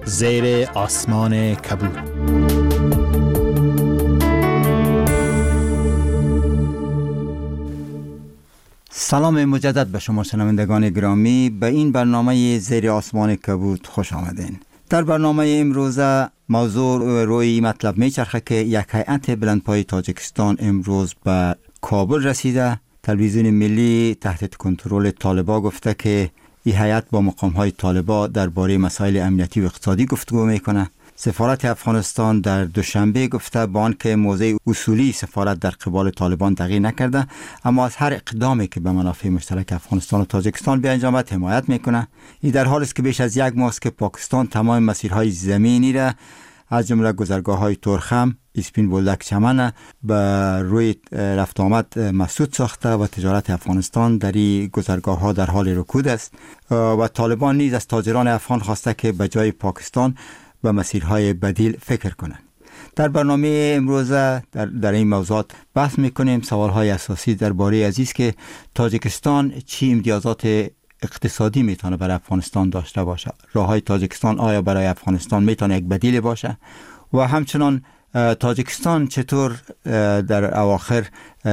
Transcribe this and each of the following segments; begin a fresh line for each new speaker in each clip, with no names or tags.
زیر آسمان کبود.
سلام مجدد به شما شنوندگان گرامی، به این برنامه زیر آسمان کبود خوش آمدین. در برنامه امروز موضوع روی مطلب میچرخه که یک هیئت بلندپایه تاجیکستان امروز به کابل رسیده. تلویزیون ملی تحت کنترل طالبان گفته که این هیئت با مقام‌های طالبان درباره مسائل امنیتی و اقتصادی گفتگو میکنه. سفارت افغانستان در دوشنبه گفته با آنکه موضع اصولی سفارت در قبال طالبان تغییر نکرده، اما از هر اقدامی که به منافع مشترک افغانستان و تاجیکستان بیانجامد حمایت میکنه. این در حالی است که بیش از یک ماه است که پاکستان تمام مسیرهای زمینی را از جمله گذرگاه‌های تورخم، اسپین بولدک چمن به روی رفت آمد مسدود ساخته و تجارت افغانستان در این گذرگاه‌ها در حال رکود است و طالبان نیز از تاجران افغان خواسته که به جای پاکستان به مسیرهای بدیل فکر کنند. در برنامه امروز در این موضوعات بحث میکنیم. سوالهای اساسی درباره عزیز که تاجیکستان چی امتیازات اقتصادی میتونه برای افغانستان داشته باشه، راههای تاجیکستان آیا برای افغانستان میتونه یک بدیل باشه و همچنان تاجیکستان چطور در اواخر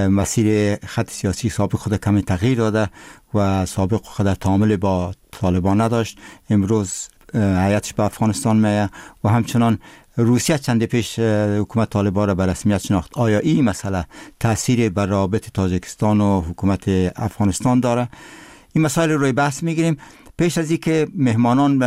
مسیر خط سیاسی سابق خود کمی تغییر داده و سابق خود تعامل با طالبان نداشت، امروز هیئتش به افغانستان میه و همچنان روسیه چند پیش حکومت طالبان را به رسمیت شناخت. آیا این مسئله تأثیر بر روابط تاجیکستان و حکومت افغانستان داره؟ این مسائل روی بحث میگیریم. پیش از این که مهمانان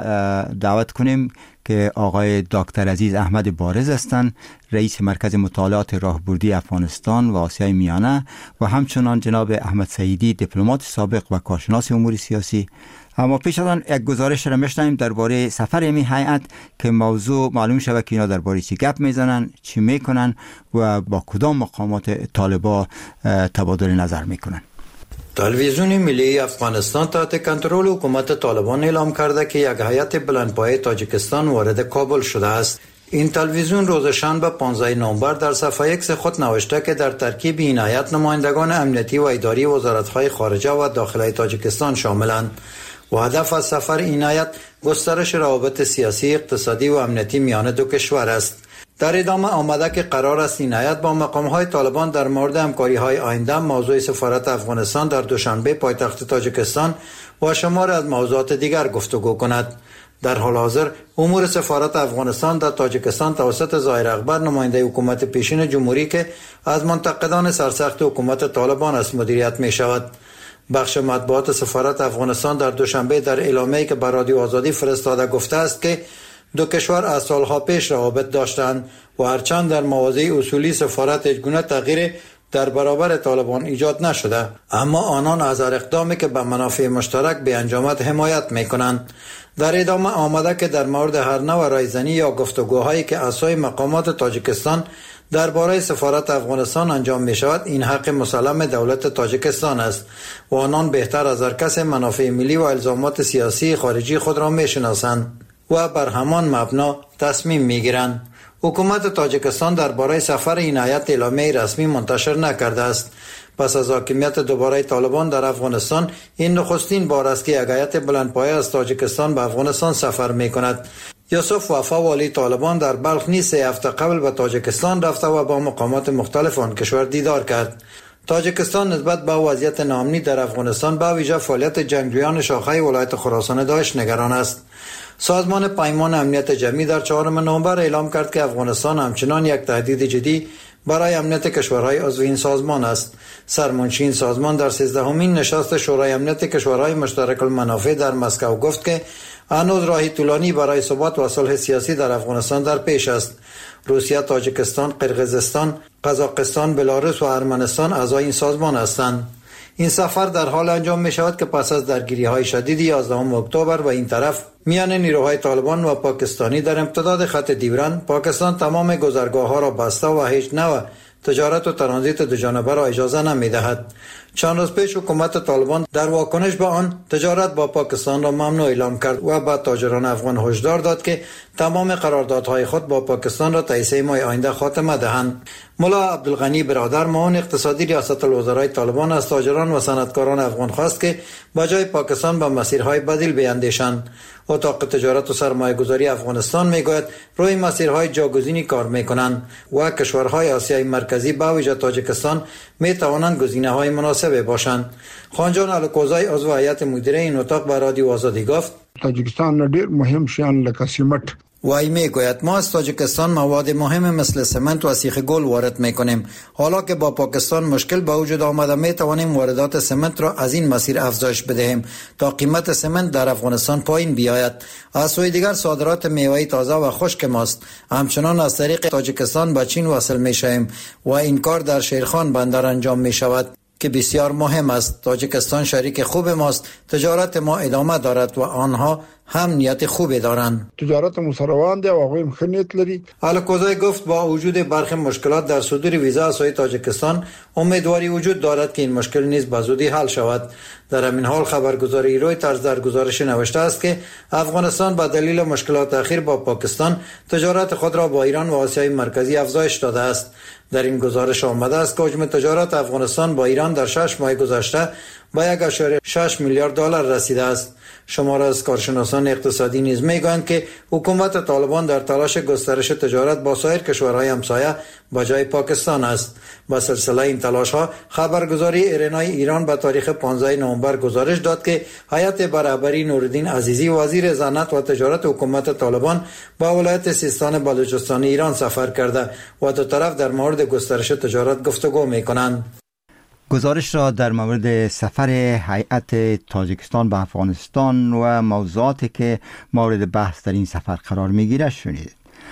دعوت کنیم که آقای دکتر عزیز احمد بارز هستند، رئیس مرکز مطالعات راهبردی افغانستان و آسیای میانه، و همچنان جناب احمد سعیدی دیپلمات سابق و کارشناس امور سیاسی. اما پیش از آن یک گزارش را میشنویم درباره سفر این هیئت که موضوع معلوم شود که اینا درباره چی گپ میزنن، چی میکنن و با کدام مقامات طالبان تبادل نظر میکنن.
تلویزیون ملی افغانستان تحت کنترل حکومت طالبان اعلام کرده که یک هیئت بلندپایه تاجیکستان وارد کابل شده است. این تلویزیون روز شنبه 15 نوامبر در صفحه ایکس خود نوشته که در ترکیب این هیئت نمایندگان امنیتی و اداری وزارت‌های خارجه و داخلی تاجیکستان شاملند و هدف از سفر این هیئت گسترش روابط سیاسی، اقتصادی و امنیتی میان دو کشور است. در ادامه آمده که قرار است این هیئت با مقام‌های طالبان در مورد همکاری‌های آینده موضوع سفارت افغانستان در دوشنبه پایتخت تاجیکستان و شمار از موضوعات دیگر گفتگو کند. در حال حاضر امور سفارت افغانستان در تاجیکستان توسط ظاهر اکبر نماینده حکومت پیشین جمهوری که از منتقدان سرسخت حکومت طالبان است مدیریت می شود. بخش مطبوعات سفارت افغانستان در دوشنبه در اعلامیه‌ای که به رادیو آزادی فرستاده گفته است که دو کشور از سالها پیش روابط داشتند و هرچند در مواضع اصولی سفارت هیچگونه تغییر در برابر طالبان ایجاد نشده، اما آنان از هر اقدامی که به منافع مشترک بیانجامد حمایت میکنند. در ادامه آمده که در مورد هر نوع رایزنی یا گفتگوهایی که اسای مقامات تاجیکستان درباره سفارت افغانستان انجام می شود، این حق مسلم دولت تاجیکستان است و آنان بهتر از هر کس منافع ملی و الزامات سیاسی خارجی خود را می شناسند و بر همان مبنا تصمیم می گیرند. حکومت تاجیکستان درباره سفر این هیئت اعلامیه رسمی منتشر نکرده است. پس از حاکمیت دوباره طالبان در افغانستان، این نخستین بار است که یک هیئت بلندپایه از تاجیکستان به افغانستان سفر می کند. یوسف وفا والی طالبان در بلخ نیز 3 هفته قبل به تاجیکستان رفته و با مقامات مختلف آن کشور دیدار کرد. تاجیکستان نسبت به وضعیت ناامنی در افغانستان به ویژه فعالیت جنگجویان شاخه ولایت خراسان داعش نگران است. سازمان پیمان امنیت جمعی در 4 نوامبر اعلام کرد که افغانستان همچنان یک تهدید جدی برای امنیت کشورهای عضو این سازمان است. سرمنشی این سازمان در 13مین نشست شورای امنیت کشورهای مشترک المنافع در مسکو گفت که هنوز راهی طولانی برای ثبات و صلح سیاسی در افغانستان در پیش است. روسیه، تاجیکستان، قرقیزستان، قزاقستان، بلاروس و ارمنستان اعضای این سازمان هستند. این سفر در حال انجام می شود که پس از درگیری‌های شدید 11 اکتبر و این طرف میان نیروهای طالبان و پاکستانی در امتداد خط دیورن، پاکستان تمام گذرگاه‌ها را بسته و هیچ نوع تجارت و ترانزیت دو جانبه را اجازه نمی‌دهد. چند روز پیش حکومت طالبان در واکنش به آن تجارت با پاکستان را ممنوع اعلام کرد و به تاجران افغان هشدار داد که تمام قراردادهای خود با پاکستان را تا 3 ماه آینده خاتمه دهند. ملا عبدالغنی برادر معاون اقتصادی ریاست الوزرای طالبان از تاجران و صنعتکاران افغان خواست که به جای پاکستان به مسیرهای بدیل بیندیشند. اتاق تجارت و سرمایه گذاری افغانستان میگوید روی مسیرهای جاگزینی کار میکنند و کشورهای آسیای مرکزی به ویژه تاجیکستان میتوانند گزینه‌های مناسب باشند. خانجان الکوزای عضو هیئت مدیره این اتاق به رادیو آزادی گفت
تاجیکستان ډیر مهم شیان لکه سیمنټ
وای میگوید ما از تاجیکستان مواد مهم مثل سمنت و سیخ گل وارد میکنیم. حالا که با پاکستان مشکل به وجود آمده میتوانیم واردات سمنت را از این مسیر افزایش بدهیم تا قیمت سمنت در افغانستان پایین بیاید. از سوی دیگر صادرات میوه تازه و خشک ماست همچنان از طریق تاجیکستان به چین وصل میشویم و این کار در شیرخان بندر انجام میشود که بسیار مهم است. تاجیکستان شریک خوب ماست. تجارت ما ادامه دارد و آنها هم نیت خوبی دارند.
تجارت مسروان دی او هغه ښه نیت لري.
الکوزای گفت با وجود برخی مشکلات در صدور ویزا از سوی تاجیکستان امیدواری وجود دارد که این مشکل نیز به زودی حل شود. در همین حال خبرگزاری رویترز در گزارش نوشته است که افغانستان به دلیل مشکلات اخیر با پاکستان تجارت خود را با ایران و آسیای مرکزی افزایش داده است. در این گزارش آمده است که حجم تجارت افغانستان با ایران در 6 ماه گذشته به 1.6 میلیارد دلار رسیده است. شماره از کارشناسان اقتصادی نیز میگویند که حکومت طالبان در تلاش گسترش تجارت با سایر کشورهای همسایه با جای پاکستان است. با سلسله این تلاش ها خبرگزاری ایرنای ایران به تاریخ 15 نوامبر گزارش داد که هیئت برابری نورالدین عزیزی وزیر صنعت و تجارت حکومت طالبان با ولایت سیستان بلوچستان ایران سفر کرده و دو طرف در مورد گسترش تجارت گفتگو میکنند.
گزارش را در مورد سفر هیئت تاجیکستان به افغانستان و موضوعاتی که مورد بحث در این سفر قرار میگیره شنید.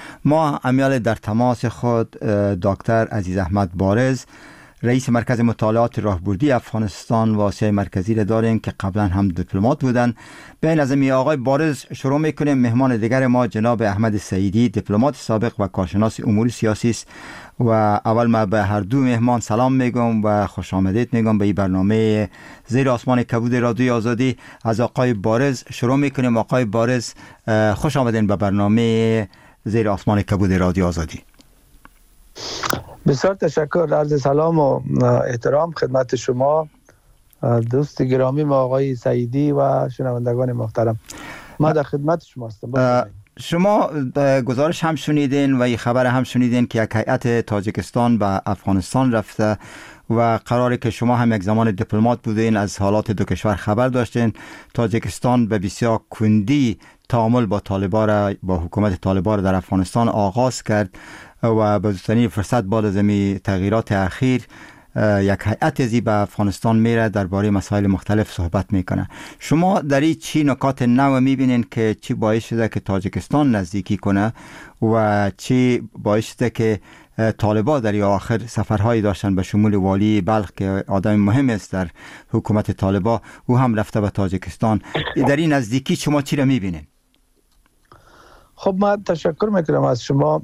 ما امیال در تماس خود دکتر عزیز احمد بارز رئیس مرکز مطالعات راهبردی افغانستان و آسیای مرکزی را داریم که قبلا هم دیپلمات بودن. به نظمی آقای بارز شروع میکنیم. مهمان دیگر ما جناب احمد سعیدی دیپلمات سابق و کارشناس امور سیاسی است و اول ما به هر دو مهمان سلام میگم و خوش آمدید میگم به این برنامه زیر آسمان کبود رادیوی آزادی. از آقای بارز شروع میکنیم. آقای بارز خوش آمدین به برنامه زیر آسمان کبود رادیو آزادی.
بسیار تشکر. عرض سلام و احترام خدمت شما دوست گرامی ما آقای سعیدی و شنوندگان محترم. ما در خدمت شما هستم.
شما گزارش هم شنیدین و این خبر هم شنیدین که یک هیئت تاجیکستان به افغانستان رفته و قراره که شما هم یک زمان دیپلمات بودین، از حالات دو کشور خبر داشتین. تاجیکستان به بسیار کندی تعامل با طالبان را، با حکومت طالبان در افغانستان آغاز کرد و به زودترین فرصت بعد از این تغییرات اخیر یک هیئت ازی به افغانستان میره درباره مسائل مختلف صحبت میکنه. شما در این چی نکات نو میبینین که چی باعث شده که تاجیکستان نزدیکی کنه و چی باعث شده که طالبان در آخر سفرهایی داشتن به شمول والی بلخ که آدم مهم است در حکومت طالبان او هم رفته به تاجیکستان. در این نزدیکی شما چی را میبینین؟
خب من تشکر میکنم از شما.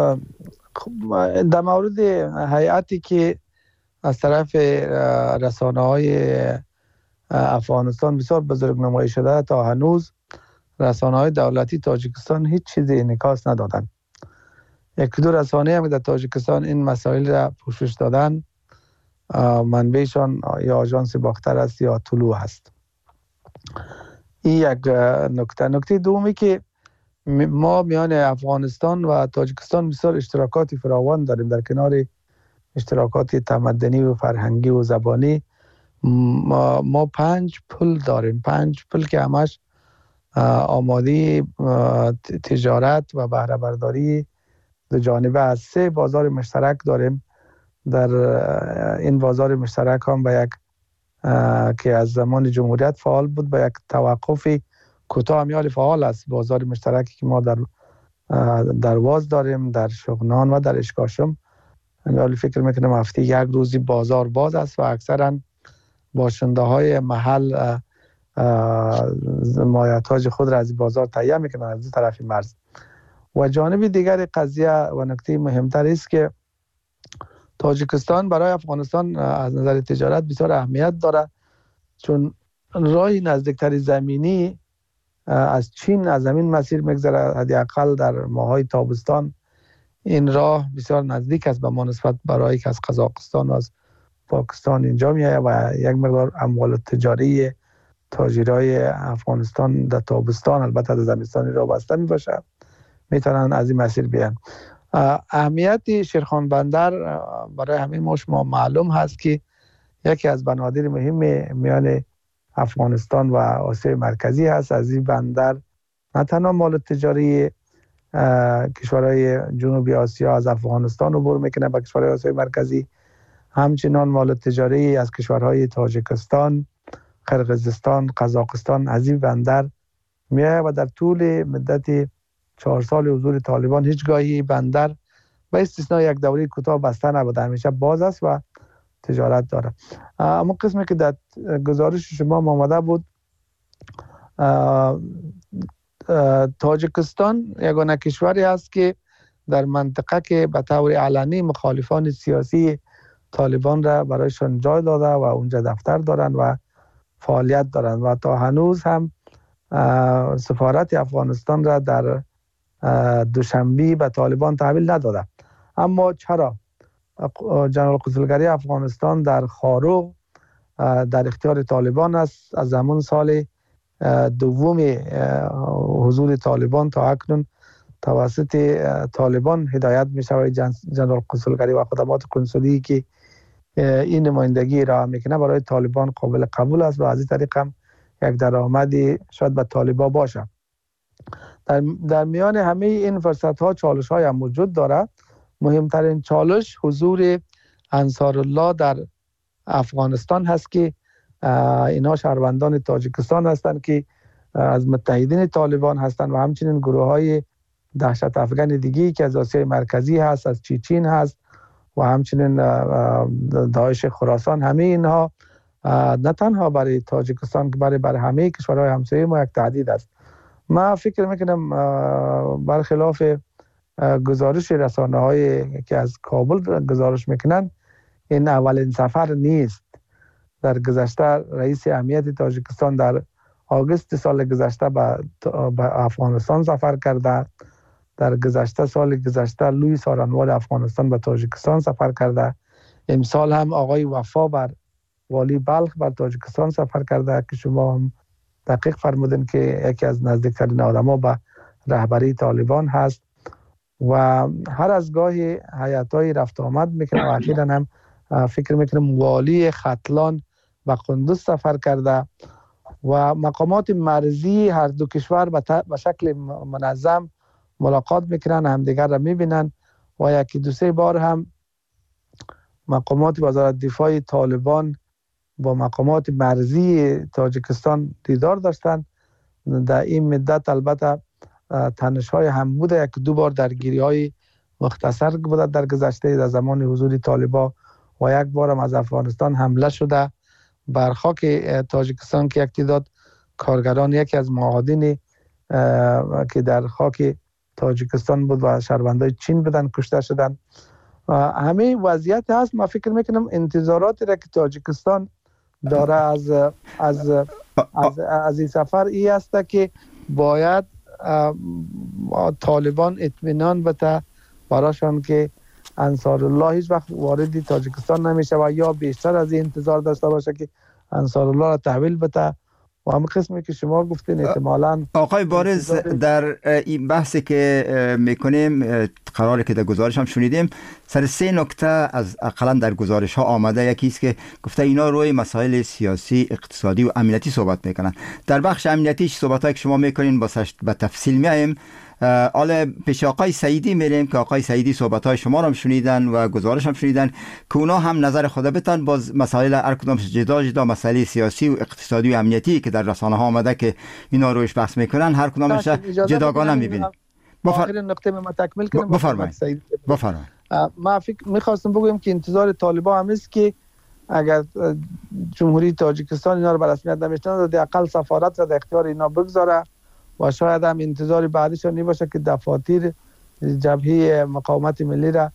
در مورد هیئتی که از طرف رسانه‌های افغانستان بسیار بزرگ نمایی شده، تا هنوز رسانه‌های دولتی تاجیکستان هیچ چیزی انعکاس ندادن. یک دو رسانه هم در تاجیکستان این مسائل را پوشش دادن، منبعشان یا آژانس باختر است یا طلوع است. این یک نکته. نکته دومی که ما میان افغانستان و تاجیکستان بسیار اشتراکاتی فراوان داریم. در کنار اشتراکات تمدنی و فرهنگی و زبانی ما 5 پل داریم. 5 پل که همش آماده تجارت و بهره برداری دو جانبه از 3 بازار مشترک داریم. در این بازار مشترک هم به یک که از زمان جمهوریت فعال بود به یک توقف کوتاه میال فعال است. بازار مشترکی که ما در واز داریم، در شغنان و در اشکاشم. حالا فکر میکنم هفته یک روزی بازار باز است و اکثرا باشنده های محل مایحتاج خود را از بازار تهیه میکنن از دو طرف مرز. و جانب دیگر قضیه و نکته مهمتر است که تاجیکستان برای افغانستان از نظر تجارت بسیار اهمیت داره، چون راه نزدیکتر زمینی از چین از زمین مسیر میگذره. حداقل در ماهای تابستان این راه بسیار نزدیک است به ما نسبت برای که از قزاقستان و از پاکستان اینجا میاد و یک مقدار اموال تجاری تاجرای افغانستان در تابستان البته در زمستانی را بسته می باشه، میتونن از این مسیر بیان. اهمیت شیرخان بندر برای همین ما شما معلوم هست که یکی از بنادر مهم میان افغانستان و آسیای مرکزی هست. از این بندر نه تنها مال تجاری کشورهای جنوبی آسیا از افغانستان عبور میکنه به کشورهای آسیای مرکزی، همچنان مال تجاری از کشورهای تاجیکستان، قرقیزستان، قزاقستان از این بندر میاد و در طول مدت 4 سال حضور طالبان هیچگاهی بندر به استثنای یک دوره کوتاه بسته نبوده، همیشه باز است و تجارت داره. اما قسمی که در گزارش شما آمده بود، تاجیکستان یگانه کشوری است که در منطقه که به طور علنی مخالفان سیاسی طالبان را برایشان جای داده و اونجا دفتر دارن و فعالیت دارن و تا هنوز هم سفارت افغانستان را در دوشنبه به طالبان تحویل نداده. اما چرا؟ جنرال قتلگری افغانستان در خاروق در اختیار طالبان است. از زمان سال دوم حضور طالبان تا اکنون توسط طالبان هدایت می شود جنرال قتلگری و خدمات کنسولی که این نمایندگی را میکنه برای طالبان قابل قبول است و از این طریق هم یک درآمدی شاید به طالبان باشه. در میان همه این فرصت ها چالش های هم وجود دارد. مهمترین چالش حضور انصار الله در افغانستان هست که اینا شهروندان تاجیکستان هستند که از متحدین طالبان هستند و همچنین گروه های دهشت افغان دیگی که از آسیای مرکزی هست، از چیچین هست و همچنین داعش خراسان. همه اینها نه تنها برای تاجیکستان که برای همه کشورهای همسایه ما یک تهدید است. من فکر میکنم برخلاف گزارش رسانه هایی که از کابل گزارش میکنن این اولین سفر نیست. در گذشته رئیس امنیت تاجیکستان در آگوست سال گذشته به افغانستان سفر کرده. در گذشته سال گذشته لوی سارنوال افغانستان به تاجیکستان سفر کرده. امسال هم آقای وفا بر والی بلخ بر تاجیکستان سفر کرده که شما هم دقیق فرمودین که یکی از نزدیکترین آدم‌ها به رهبری طالبان هست و هر از گاهی هیئت‌های رفت آمد میکنه و اخیراً هم فکر میکنم والی ختلان و قندوز سفر کرده و مقامات مرزی هر دو کشور به شکل منظم ملاقات میکنن، همدیگر را میبینن و یکی دو سه بار هم مقامات وزارت دفاع طالبان با مقامات مرزی تاجیکستان دیدار داشتن. در این مدت البته تنش های هم بوده، یک دو بار درگیری های مختصر بوده در گذشته در زمان حضور طالبان و یک بار هم از افغانستان حمله شده بر خاک تاجیکستان که یک تعداد کارگران یکی از معادن که در خاک تاجیکستان بود و شهروندای چین بودن کشته شدن. همه وضعیت هست. ما فکر میکنم انتظاراتی را که تاجیکستان داره از این سفر ای است که باید طالبان اطمینان بده براشان که انصار الله هیچ وقت وارد تاجیکستان نمیشه و یا بیشتر از این انتظار داشته باشه که انصار الله را تحویل بده. و هم قسمی که شما گفتین احتمالاً
آقای بارز در این بحثی که میکنیم قراره که در گزارش هم شنیدیم سر 3 نکته از اقلا در گزارش ها آمده. یکی است که گفته اینا روی مسائل سیاسی، اقتصادی و امنیتی صحبت میکنن. در بخش امنیتی صحبت هایی که شما میکنین به تفصیل میایم. حالا پیش آقای سعیدی میریم که آقای سعیدی صحبت های شما رو هم شنیدن و گزارش هم شنیدن که اونا هم نظر خود بتن باز مسائل هر کدام جدا مسائل سیاسی و اقتصادی و امنیتی که در رسانه ها آمده که اینا روش بحث میکنن هر کدامش جداگانه میبینیم.
آخرین نکته ما تکمیل کنیم.
بفرمایید.
ما فکر میخواستم بگویم که انتظار طالبان هم است که اگر جمهوری تاجیکستان اینا رو به رسمیت نمیشناسه حداقل سفارت را در اختیار اینا بگذاره و شاید هم انتظار بعدیشون نباشه که دفاتر جبهه مقاومت ملی را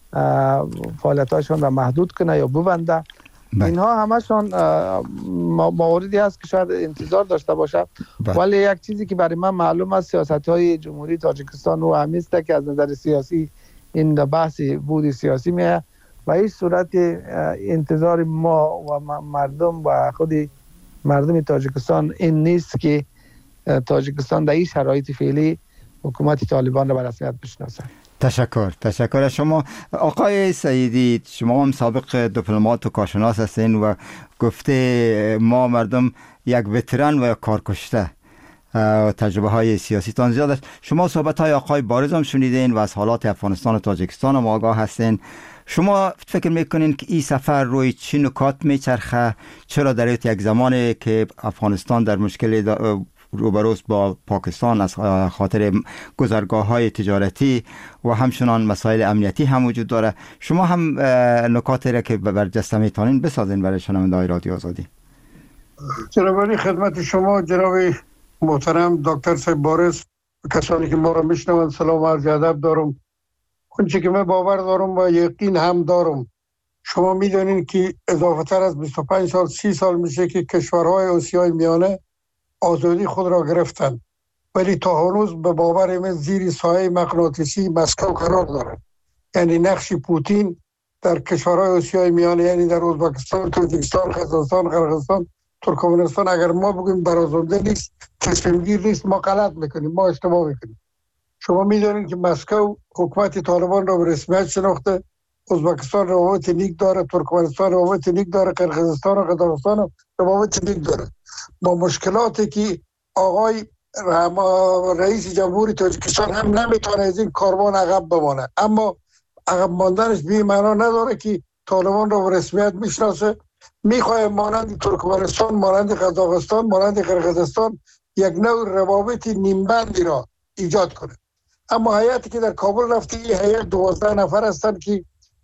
فعالیتاشون را محدود کنه یا ببنده. اینها همشون مواردی هست که شاید انتظار داشته باشه، ولی یک چیزی که برای من معلوم است سیاست‌های جمهوری تاجیکستان و همیسته که از نظر سیاسی این بحث بود سیاسی میه و این صورت انتظار ما و مردم و خود مردم تاجیکستان این نیست که تاجیکستان در این شرایط فعلی حکومت طالبان را به رسمیت بشناسه.
تشکر از شما آقای سعیدی. شما هم سابق دیپلمات و کارشناس هستین و گفته ما مردم یک وترن و یک کارکشته تجربه های سیاسی تان زیاد است. شما صحبت های آقای بارز هم شنیدین و از حالات افغانستان و تاجیکستان هم آگاه هستین. شما فکر میکنین که این سفر روی چه نکات میچرخه؟ چرا در یک زمانی که افغانستان در مشکل روبروست با پاکستان از خاطر گذرگاه‌های تجارتی و همچنان مسائل امنیتی هم وجود داره، شما هم نکاتی را که برجسته میتونین بسازین برای شنونده‌های رادیو آزادی.
جناب خدمت شما جناب محترم دکتر صاحب بارز، کسانی که ما را میشنوند سلام و عرض ادب دارم. اونچه که من باور دارم و یقین هم دارم، شما میدونین که اضافه تر از 25 سال 30 سال میشه که کشورهای آسیای میانه آزادی خود را گرفتند، ولی تا هنوز به باور من زیر سایه مغناطیسی مسکو قرار دارد. یعنی نقش پوتین در کشورهای آسیای میانه، یعنی در ازبکستان، تاجیکستان، قزاقستان، قرقیزستان، ترکمنستان، اگر ما بگیم برازنده نیست، تصمیم گیر نیست، ما غلط میکنیم، ما اشتباه میکنیم. شما میدونید که مسکو حکومت طالبان را به رسمیت شناخته، ازبکستان روابط نیک داره، ترکمنستان روابط نیک داره، قرقیزستان و قزاقستان روابط نیک داره. با مشکلاتی که آقای رئیس جمهوری تاجیکستان هم نمیتونه از این کاروان عقب بمانه، اما عقب ماندنش به معنا نداره که طالبان را به رسمیت میشناسه. میخواه مانند ترکمنستان، مانند قزاقستان، مانند قرقیزستان یک نوع روابط نیمبندی را ایجاد کنه. اما هیئتی که در کابل رفته، این هیئت 12 نفر هستند که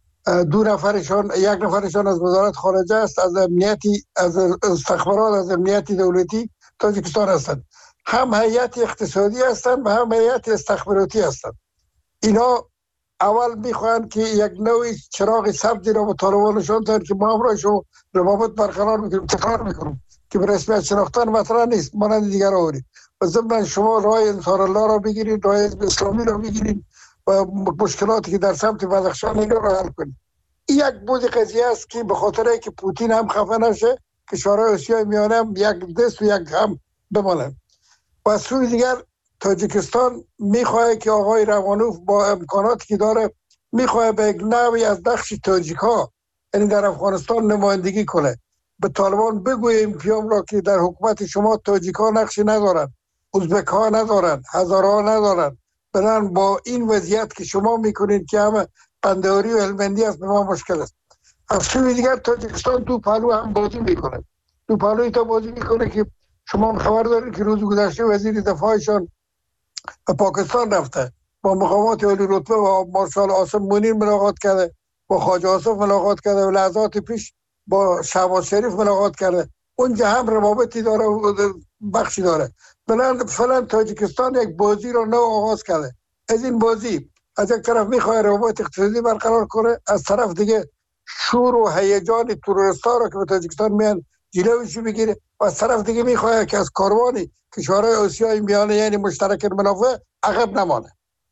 2 نفرشان، 1 نفرشان از وزارت خارجه است، از امنیتی، از استخبارات، از امنیتی دولتی تاجیکستان هستند. هم هیئت اقتصادی هستند و هم هیئت استخباراتی هستند. اینا اول میخواهند که یک نوع چراغ سبزی را به طالبان نشان دهند که ما همراهشون روابط برقرار میکنیم، تکرار میکنیم که به رسمیت شناختن مطرح نیست، مانند دیگر آورید. و ضمن شما راه انصار الله را بگیرید، راه حزب اسلامی را بگیرید و مشکلاتی که در سمت بدخشان اینا را حل کنید. این یک بود قضیه است که به خاطر اینکه پوتین هم خفه نشه، کشورهای آسیای میانه هم یک دست و یک هم بمانند. و از سوی دیگر تاجیکستان میخواه که آقای روانوف با امکاناتی که داره میخواه به یک نوعی از نقش تاجیک ها، یعنی در افغانستان، نمایندگی کنه. به طالبان بگویم پیام را که در حکومت شما تاجیک ها نقشی ندارن، ازبک ها ندارن، هزاره ها ندارن. بنابراین با این وضعیت که شما میکنید که همه قندهاری و هلمندی است، به ما مشکل است. از سوی دیگر تاجیکستان دو پهلو هم بازی میکنه. دو پهلوی تا بازی میکنه که شما خبر دارید که روز گذشته وزیر دفاعشان به پاکستان رفته، با مقامات عالی رتبه و مارشال عاصم منیر ملاقات کرده، با خواجه آصف ملاقات کرده و لحظات پیش با شهباز شریف ملاقات کرده. اونجا هم روابطی داره و بخشی داره. فعلا تاجیکستان یک بازی رو نو آغاز کرده. از این بازی از یک طرف میخواد روابط اقتصادی برقرار کنه، از طرف دیگه شور و هیجان تروریستا رو که به تاجیکستان میان جلویش بگیره، و از طرف دیگه میخواد که از کاروان کشورهای آسیای میانه، یعنی مشترک المنافع، عقب نمانه.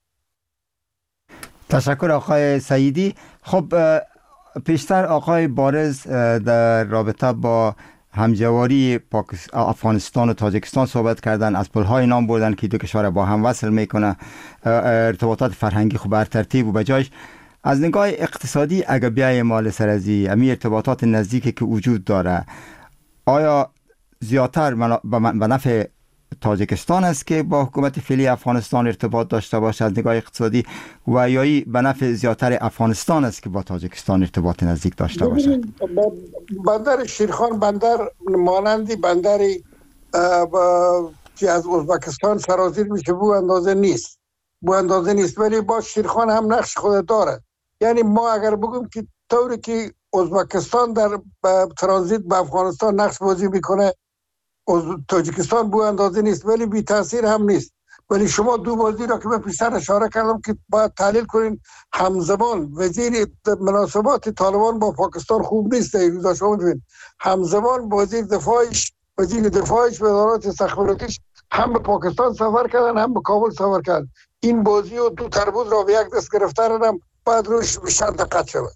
تشکر آقای سعیدی. خب پیشتر آقای بارز در رابطه با همجواری افغانستان و تاجیکستان صحبت کردن، از پل‌های نام بردن که دو کشور با هم وصل میکنه، ارتباطات فرهنگی خوب بر ترتیب و بجایش. از نگاه اقتصادی اگر بیای مال سرزی امی ارتباطات نزدیکی که وجود داره، آیا زیادتر به نفع تاجیکستان است که با حکومت فعلی افغانستان ارتباط داشته باشه از نگاه اقتصادی، و یا به نفع زیادتر افغانستان است که با تاجیکستان ارتباط نزدیک داشته باشه؟
بندر شیرخان بندر مانندی بندری که از ازبکستان سرازیر میشه بو اندازه نیست، ولی با شیرخان هم نقش خود داره. یعنی ما اگر بگیم که طوری که ازبکستان در ترانزیت به افغانستان نقش بازی میکنه، تاجیکستان بو اندازه نیست، ولی بی تاثیر هم نیست. ولی شما دو بازی را که من پیشتر اشاره کردم که باید تحلیل کنین، همزمان وزیر مناسبات طالبان با پاکستان خوب نیست. روزا شما می‌بینید همزمان وزیر دفاعش وزارت استخباراتیش هم به پاکستان سفر کردن هم به کابل سفر کردن. این بازی و دو تربوز را به یک دست گرفتن هم باید روش بیشتر دقت شود.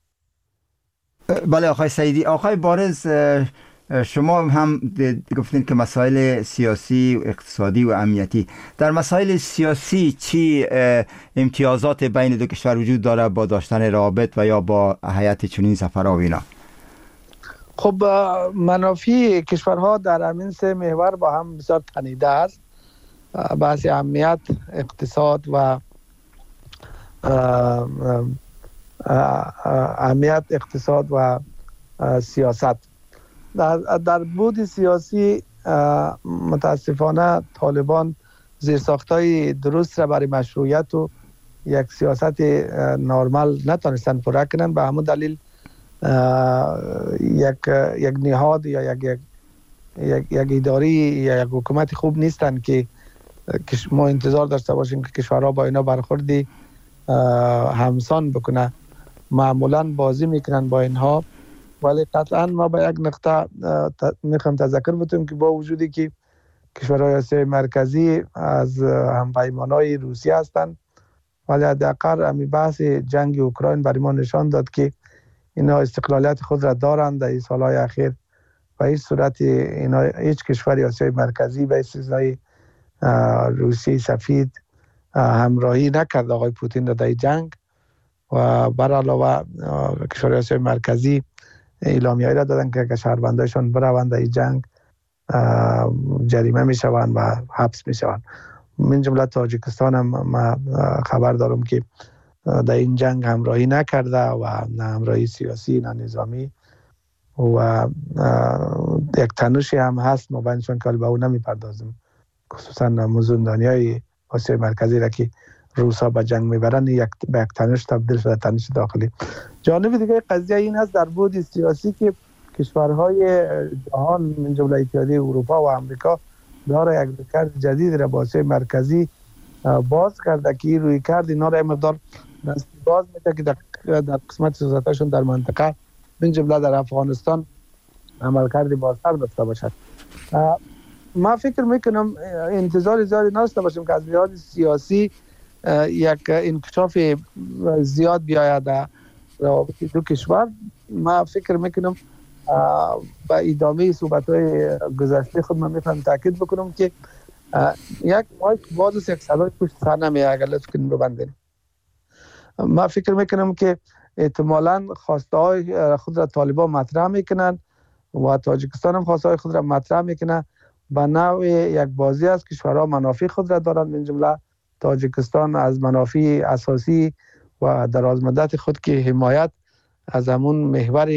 بله آقای سعیدی. آقای بارز، شما هم گفتین که مسائل سیاسی و اقتصادی و امنیتی، در مسائل سیاسی چی امتیازات بین دو کشور وجود داره با داشتن روابط و یا با هیئت چنین سفرها و اینا؟
خب منافع کشورها در همین سه محور با هم بسیار تنیده است. بحث امنیت، اقتصاد و سیاست. در بود سیاسی متاسفانه طالبان زیرساختهای درست را برای مشروعیت و یک سیاست نرمال نتونستن پورا کنن. به همون دلیل یک نهاد یا یک اداری یا یک حکومت خوب نیستن که ما انتظار داشته باشیم که کشورها با اینا برخوردی همسان بکنه. معمولا بازی میکنن با اینها، ولی قطعا ما به یک نقطه میخوام تذکر بدم که با وجودی که کشورهای آسیای مرکزی از همپیمانای روسیه هستند، ولی حداقل همین بحث جنگ اوکراین برای ما نشان داد که اینا استقلالیت خود را دارند در این سالهای اخیر و هیچ صورت اینا هیچ کشوری آسیای مرکزی به استثنای روسیه سفید همراهی نکرد آقای پوتین در جنگ. و بر علاوه کشورهای آسیای مرکزی اعلامیه‌ای را دادن که اگر شهروندایشان بروند در این جنگ جریمه میشوند و حبس میشوند. من جمله تاجیکستان هم ما خبر دارم که در این جنگ همراهی نکرده و نه همراهی سیاسی نه نظامی و یک تنشی هم هست ما بینشان که به اون نمیپردازم، خصوصا موزوندانیای آسیای مرکزی را که روسا به جنگ میبرن به یک تنش تبدیل شده، تنش داخلی. جانب دیگه قضیه این هست در بود سیاسی که کشورهای جهان من جمله اتحادیه اروپا و آمریکا داره یک رویکرد جدید را با آسیای مرکزی باز کرده که روی کرد اینا را مقدار باز میده که در قسمت سیاستاشون در منطقه من جمله در افغانستان عملکرد بازتر داشته باشد. ما فکر میکنم انتظار زیادی نداشته باشیم که از لحاظ سیاسی یک انکشاف زیاد بیاید در روابط دو کشور. ما فکر میکنم با ادامه صحبت‌های گذشته خود من میتونم تاکید بکنم که یک باز یک سالای پشت سر نمیاد اگر لطف کنیم ببندیم. ما فکر میکنم که احتمالاً خواسته های خود را طالبان مطرح میکنن و تاجیکستان هم خواسته های خود را مطرح میکنه. به نوع یک بازی است کشورها منافع خود را دارند، من جمله تاجیکستان از منافع اساسی و درازمدت خود که حمایت از همون محور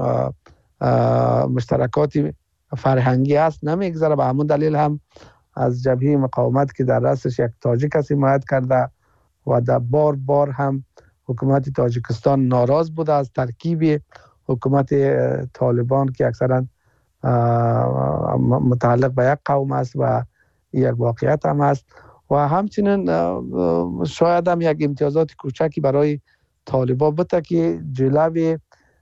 مشترکات فرهنگی است نمیگذره. به همون دلیل هم از جبهه مقاومت که در رأسش یک تاجیک است حمایت کرده و در بار هم حکومت تاجیکستان ناراض بوده از ترکیب حکومت طالبان که اکثرا متعلق به یک قوم است و یک واقعیت هم است و همچنین شاید هم یک امتیازات کوچکی برای طالبان بده که جلوی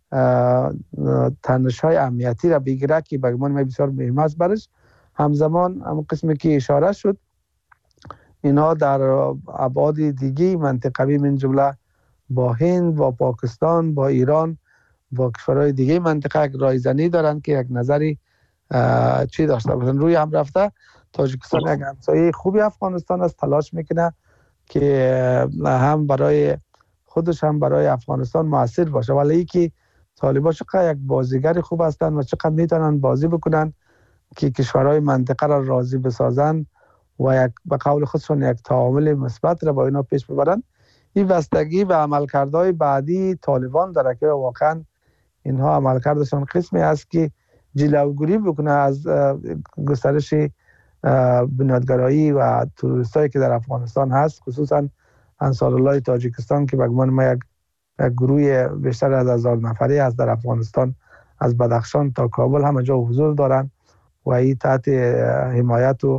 تنش‌های امنیتی را بگیره که به گمان من بسیار مهم است برش. همزمان هم قسمی که اشاره شد اینا در ابعاد دیگه منطقوی من جمله با هند، با پاکستان، با ایران، با کشورهای دیگه منطقه یک رایزنی دارن که یک نظری چی داشته باشن. روی هم رفته تاجیکستان یک همسایه خوبی افغانستان است، تلاش میکنه که هم برای خودش هم برای افغانستان موثر باشه، ولی که طالبان چقدر یک بازیگر خوب هستن و چقدر میتونن بازی بکنن که کشورهای منطقه را راضی بسازن و یک به قول خودشون یک تعامل مثبت را با اینا پیش ببرن. این بستگی به عملکردهای بعدی طالبان داره که واقعا اینها عملکردشون قسمی است که جلوگیری بکنه از گسترش بنیادگرایی و تروریستایی که در افغانستان هست، خصوصا انصارالله تاجیکستان که به گمان ما یک گروه بیشتر از 1000 نفری است در افغانستان از بدخشان تا کابل همه جا حضور دارند و این تحت حمایت و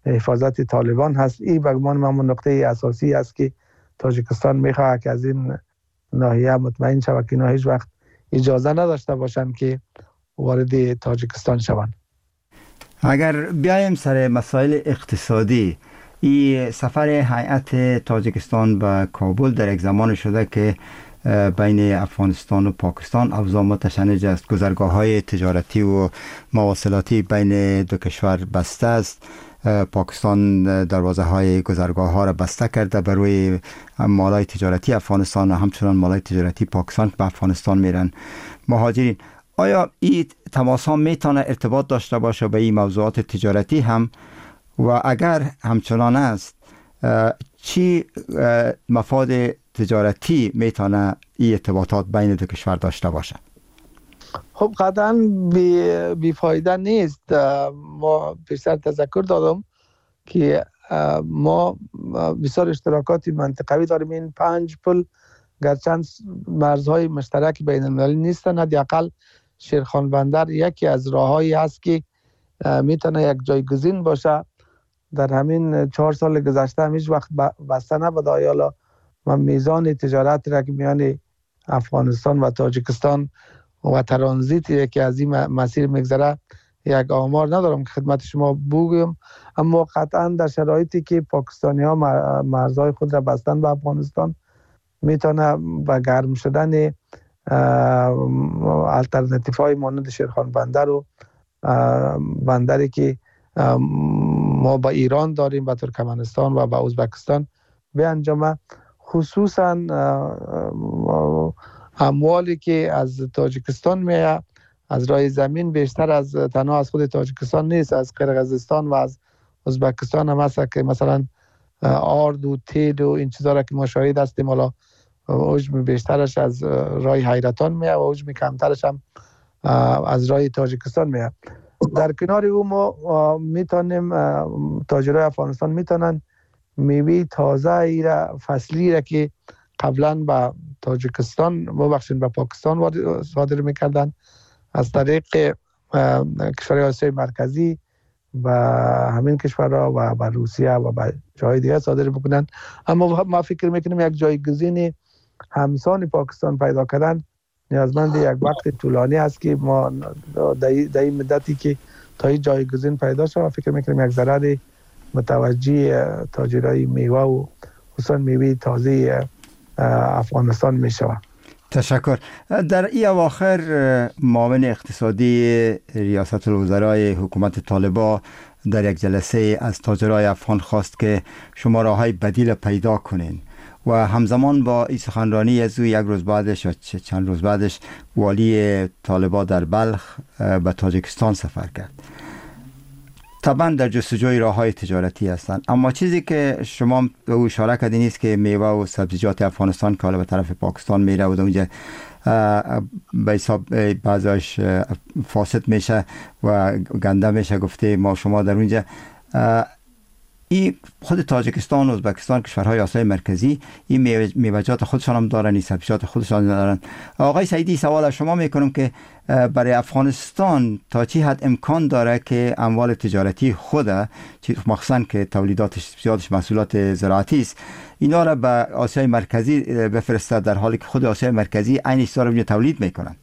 حفاظت طالبان هست. این به گمان من نقطه اساسی است که تاجیکستان میخواد که از این ناحیه مطمئن شود که اینا هیچ وقت اجازه نداشته باشند که وارد تاجیکستان شوند.
اگر بیایم سر مسائل اقتصادی، این سفر هیئت تاجیکستان به کابل در یک زمان شده که بین افغانستان و پاکستان اوضاع متشنج است. گذرگاه‌های تجارتی و مواصلاتی بین دو کشور بسته است. پاکستان دروازه‌های گذرگاه‌ها را بسته کرده بر روی مالای تجارتی افغانستان و همچنان مالای تجارتی پاکستان که به افغانستان میرن مهاجرین. آیا این تماس‌ها میتونه ارتباط داشته باشه به این موضوعات تجارتی هم؟ و اگر همچنان است، چی مفاد تجارتی میتونه این ارتباطات بین دو کشور داشته باشه؟
خب قطعا بی فایده نیست. ما پیشتر تذکر دادم که ما بسیار اشتراکات منطقوی داریم. این 5 پل گرچند مرزهای مشترک بین المللی نیستن، حداقل شیرخان بندر یکی از راههایی هست که میتونه یک جایگزین باشه. در همین 4 سال گذشته هیچ وقت بسته نبوده. حالا من میزان تجارت را که میان افغانستان و تاجیکستان و ترانزیتی که از این مسیر میگذره یک آمار ندارم که خدمت شما بگویم، اما قطعا در شرایطی که پاکستانی ها مرزهای خود را بستن به افغانستان میتونه با گرم شدن الٹرناتیو های مانند شیرخان بندر و بندری که ما با ایران داریم، با ترکمنستان و با ازبکستان به انجام، خصوصا اموالی که از تاجیکستان میاد از راه زمین بیشتر از تنها از خود تاجیکستان نیست، از قرقیزستان و از ازبکستان هم هست که مثلا آرد و تید و این چیزا را که ما شاهد هستیم. حالا حجم بیشترش از راه حیرتان میاد و حجم کمترش هم از راه تاجیکستان میاد. در کنار او ما میتونیم، تاجرای افغانستان میتونن میوه تازه ایره فصلی را که قبلا با تاجیکستان به پاکستان صادر میکردن از طریق کشورهای آسیای مرکزی و همین کشورها و با روسیه و با جای دیگه صادر بکنن. اما ما فکر میکنیم یک جایگزین همسان پاکستان پیدا کردن نیازمند یک وقت طولانی است که ما در این مدتی که تا این جایگزین پیدا شد فکر میکنیم یک ضرر متوجه تاجرای میوه و خصوصا میوه تازه افغانستان میشود.
تشکر. در این اواخر معاون اقتصادی ریاست الوزرای حکومت طالبان در یک جلسه از تاجرای افغان خواست که شما راههای بدیل پیدا کنین و همزمان با این سخنرانی از او یک روز بعدش یا چند روز بعدش والی طالبان در بلخ به تاجیکستان سفر کرد. طبعا در جستجوی راههای تجارتی هستند، اما چیزی که شما به او اشاره کردین است که میوه و سبزیجات افغانستان که حالا به طرف پاکستان میره و اونجا به حساب بعضیش فاسد میشه و گنده میشه. گفته ما شما در اونجا این خود تاجیکستان و ازبکستان کشورهای آسیای مرکزی این میوه‌جات خودشان هم دارن، این سبزیجات خودشان دارن. آقای سعیدی، سوال از شما میکنم که برای افغانستان تا چی حد امکان داره که اموال تجارتی خود مخصوصا که تولیداتش زیادش محصولات زراعتی است اینا را به آسیای مرکزی بفرسته در حالی که خود آسیای مرکزی عین اینا رو تولید میکنن؟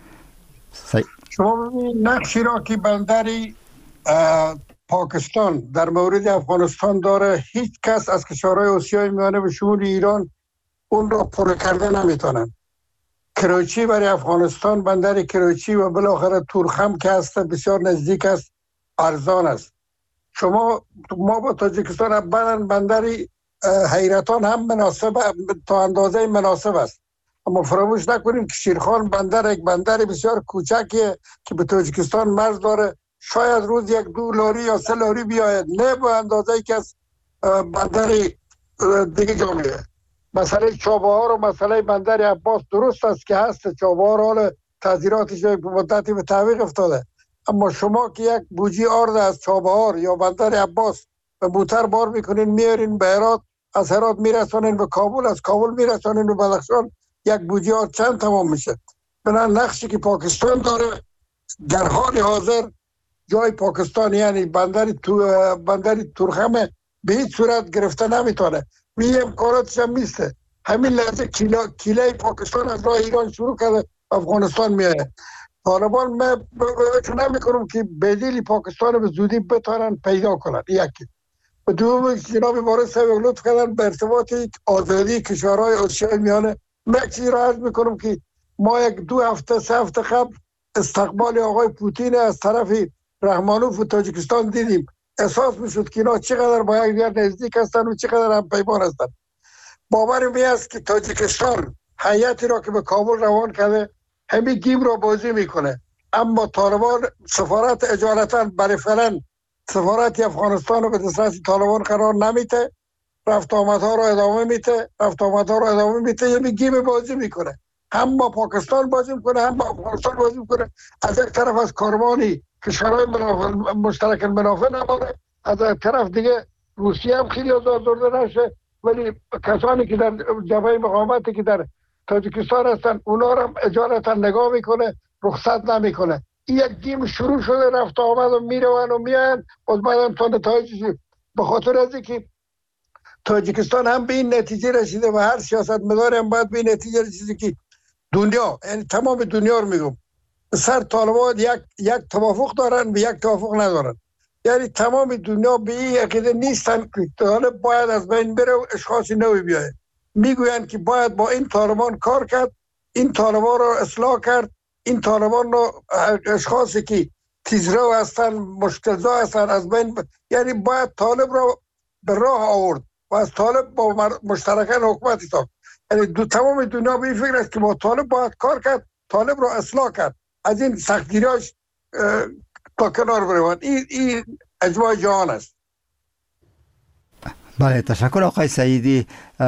شما نقشی را که بندری پاکستان در مورد افغانستان داره هیچ کس از کشورهای آسیای میانه به شمول ایران اون را پر کرده نمیتونن. کراچی برای افغانستان، بندر کراچی و بالاخره تورخم که هست بسیار نزدیک است، ارزان است. ما با تاجیکستان بندری حیرتان هم مناسب تا اندازه مناسب است، اما فراموش نکنیم که شیرخان بندر یک بندر بسیار کوچکیه که به تاجیکستان مرز داره. شاید روز 1-2 لاری یا 3 لاری بیاید، نه به اندازه‌ای که از بندر دیگه جامعه. مسئله چابهار و مسئله بندر عباس درست است که هست، چابهار حال تعذیراتش به مدتی به تعویق افتاده، اما شما که یک بوجی آرد از چابهار یا بندر عباس به موتر بار میکنین میارین به هرات، از هرات میرسونین به کابل، از کابل میرسونین به بدخشان، یک بوجی آرد چند تمام میشه؟ بنابراین نقشی که پاکستان داره در حال حاضر جای پاکستان یعنی بندر تورخم به هیچ صورت گرفته نمیتونه. امکاناتش هم نیسته. همین لحظه کیله پاکستان از راه ایران شروع کرده افغانستان میاد. طالبان من نمیکنم که بدیل پاکستان به زودی بتونن پیدا کنن. یکی و دوم جناب وارث صاحب لطف کردن به ارتباط آزادی کشورهای آسیای میانه. من چیزی را عرض میکنم که ما 2 هفته 3 هفته قبل استقبال آقای پوتین از طرف رحمانوف و تاجیکستان دیدیم. احساس میشد که اینا چقدر با یک دیگر نزدیک هستن و چقدر هم پیمان هستن. باورم است که تاجیکستان هیئتی را که به کابل روان کرده همین گیم را بازی میکنه، اما طالبان سفارت اجالتا برای فعلا سفارت افغانستان رو به دسترس طالبان قرار نمیده، رفت آمدها را ادامه میده. همین گیم بازی میکنه، هم با پاکستان بازی میکنه هم با افغانستان بازی میکنه. از یک طرف از کاروانی کشورهای مشترک منافع نماره، از یک طرف دیگه روسیه هم خیلی آزرده نشه، ولی کسانی که در جبهه مقاومتی که در تاجیکستان هستن اونا رو اجالتا نگاه میکنه، رخصت نمیکنه. این یک گیم شروع شده، رفت آمد و میروان و میان، باز بعدم تا نتایجش. به خاطر از اینکه تاجیکستان هم به این نتیجه رسیده و هر سیاستمدار هم باید به این نتیجه رسیده که دنیا، یعنی تمام دنیا رو میگم، سر طالبان یک توافق دارن و یک توافق ندارن. یعنی تمام دنیا به این عقیده نیستن که طالب باید از بین بره و اشخاصی نوی بیاید. میگویند که باید با این طالبان کار کرد، این طالبان رو اصلاح کرد، این طالبان رو اشخاصی که تیزرو هستن، مشکلزا هستن از بین یعنی باید طالب رو به راه آورد و از طالب با مشترکان حکومتی ساخت. یعنی تمام دنیا به این فکر است که با طالب باید کار کرد، طالب رو اصلاح کرد، از این سختگیریاش تا کنار بروند. این اجماع جهان است.
بله، تشکر آقای سعیدی.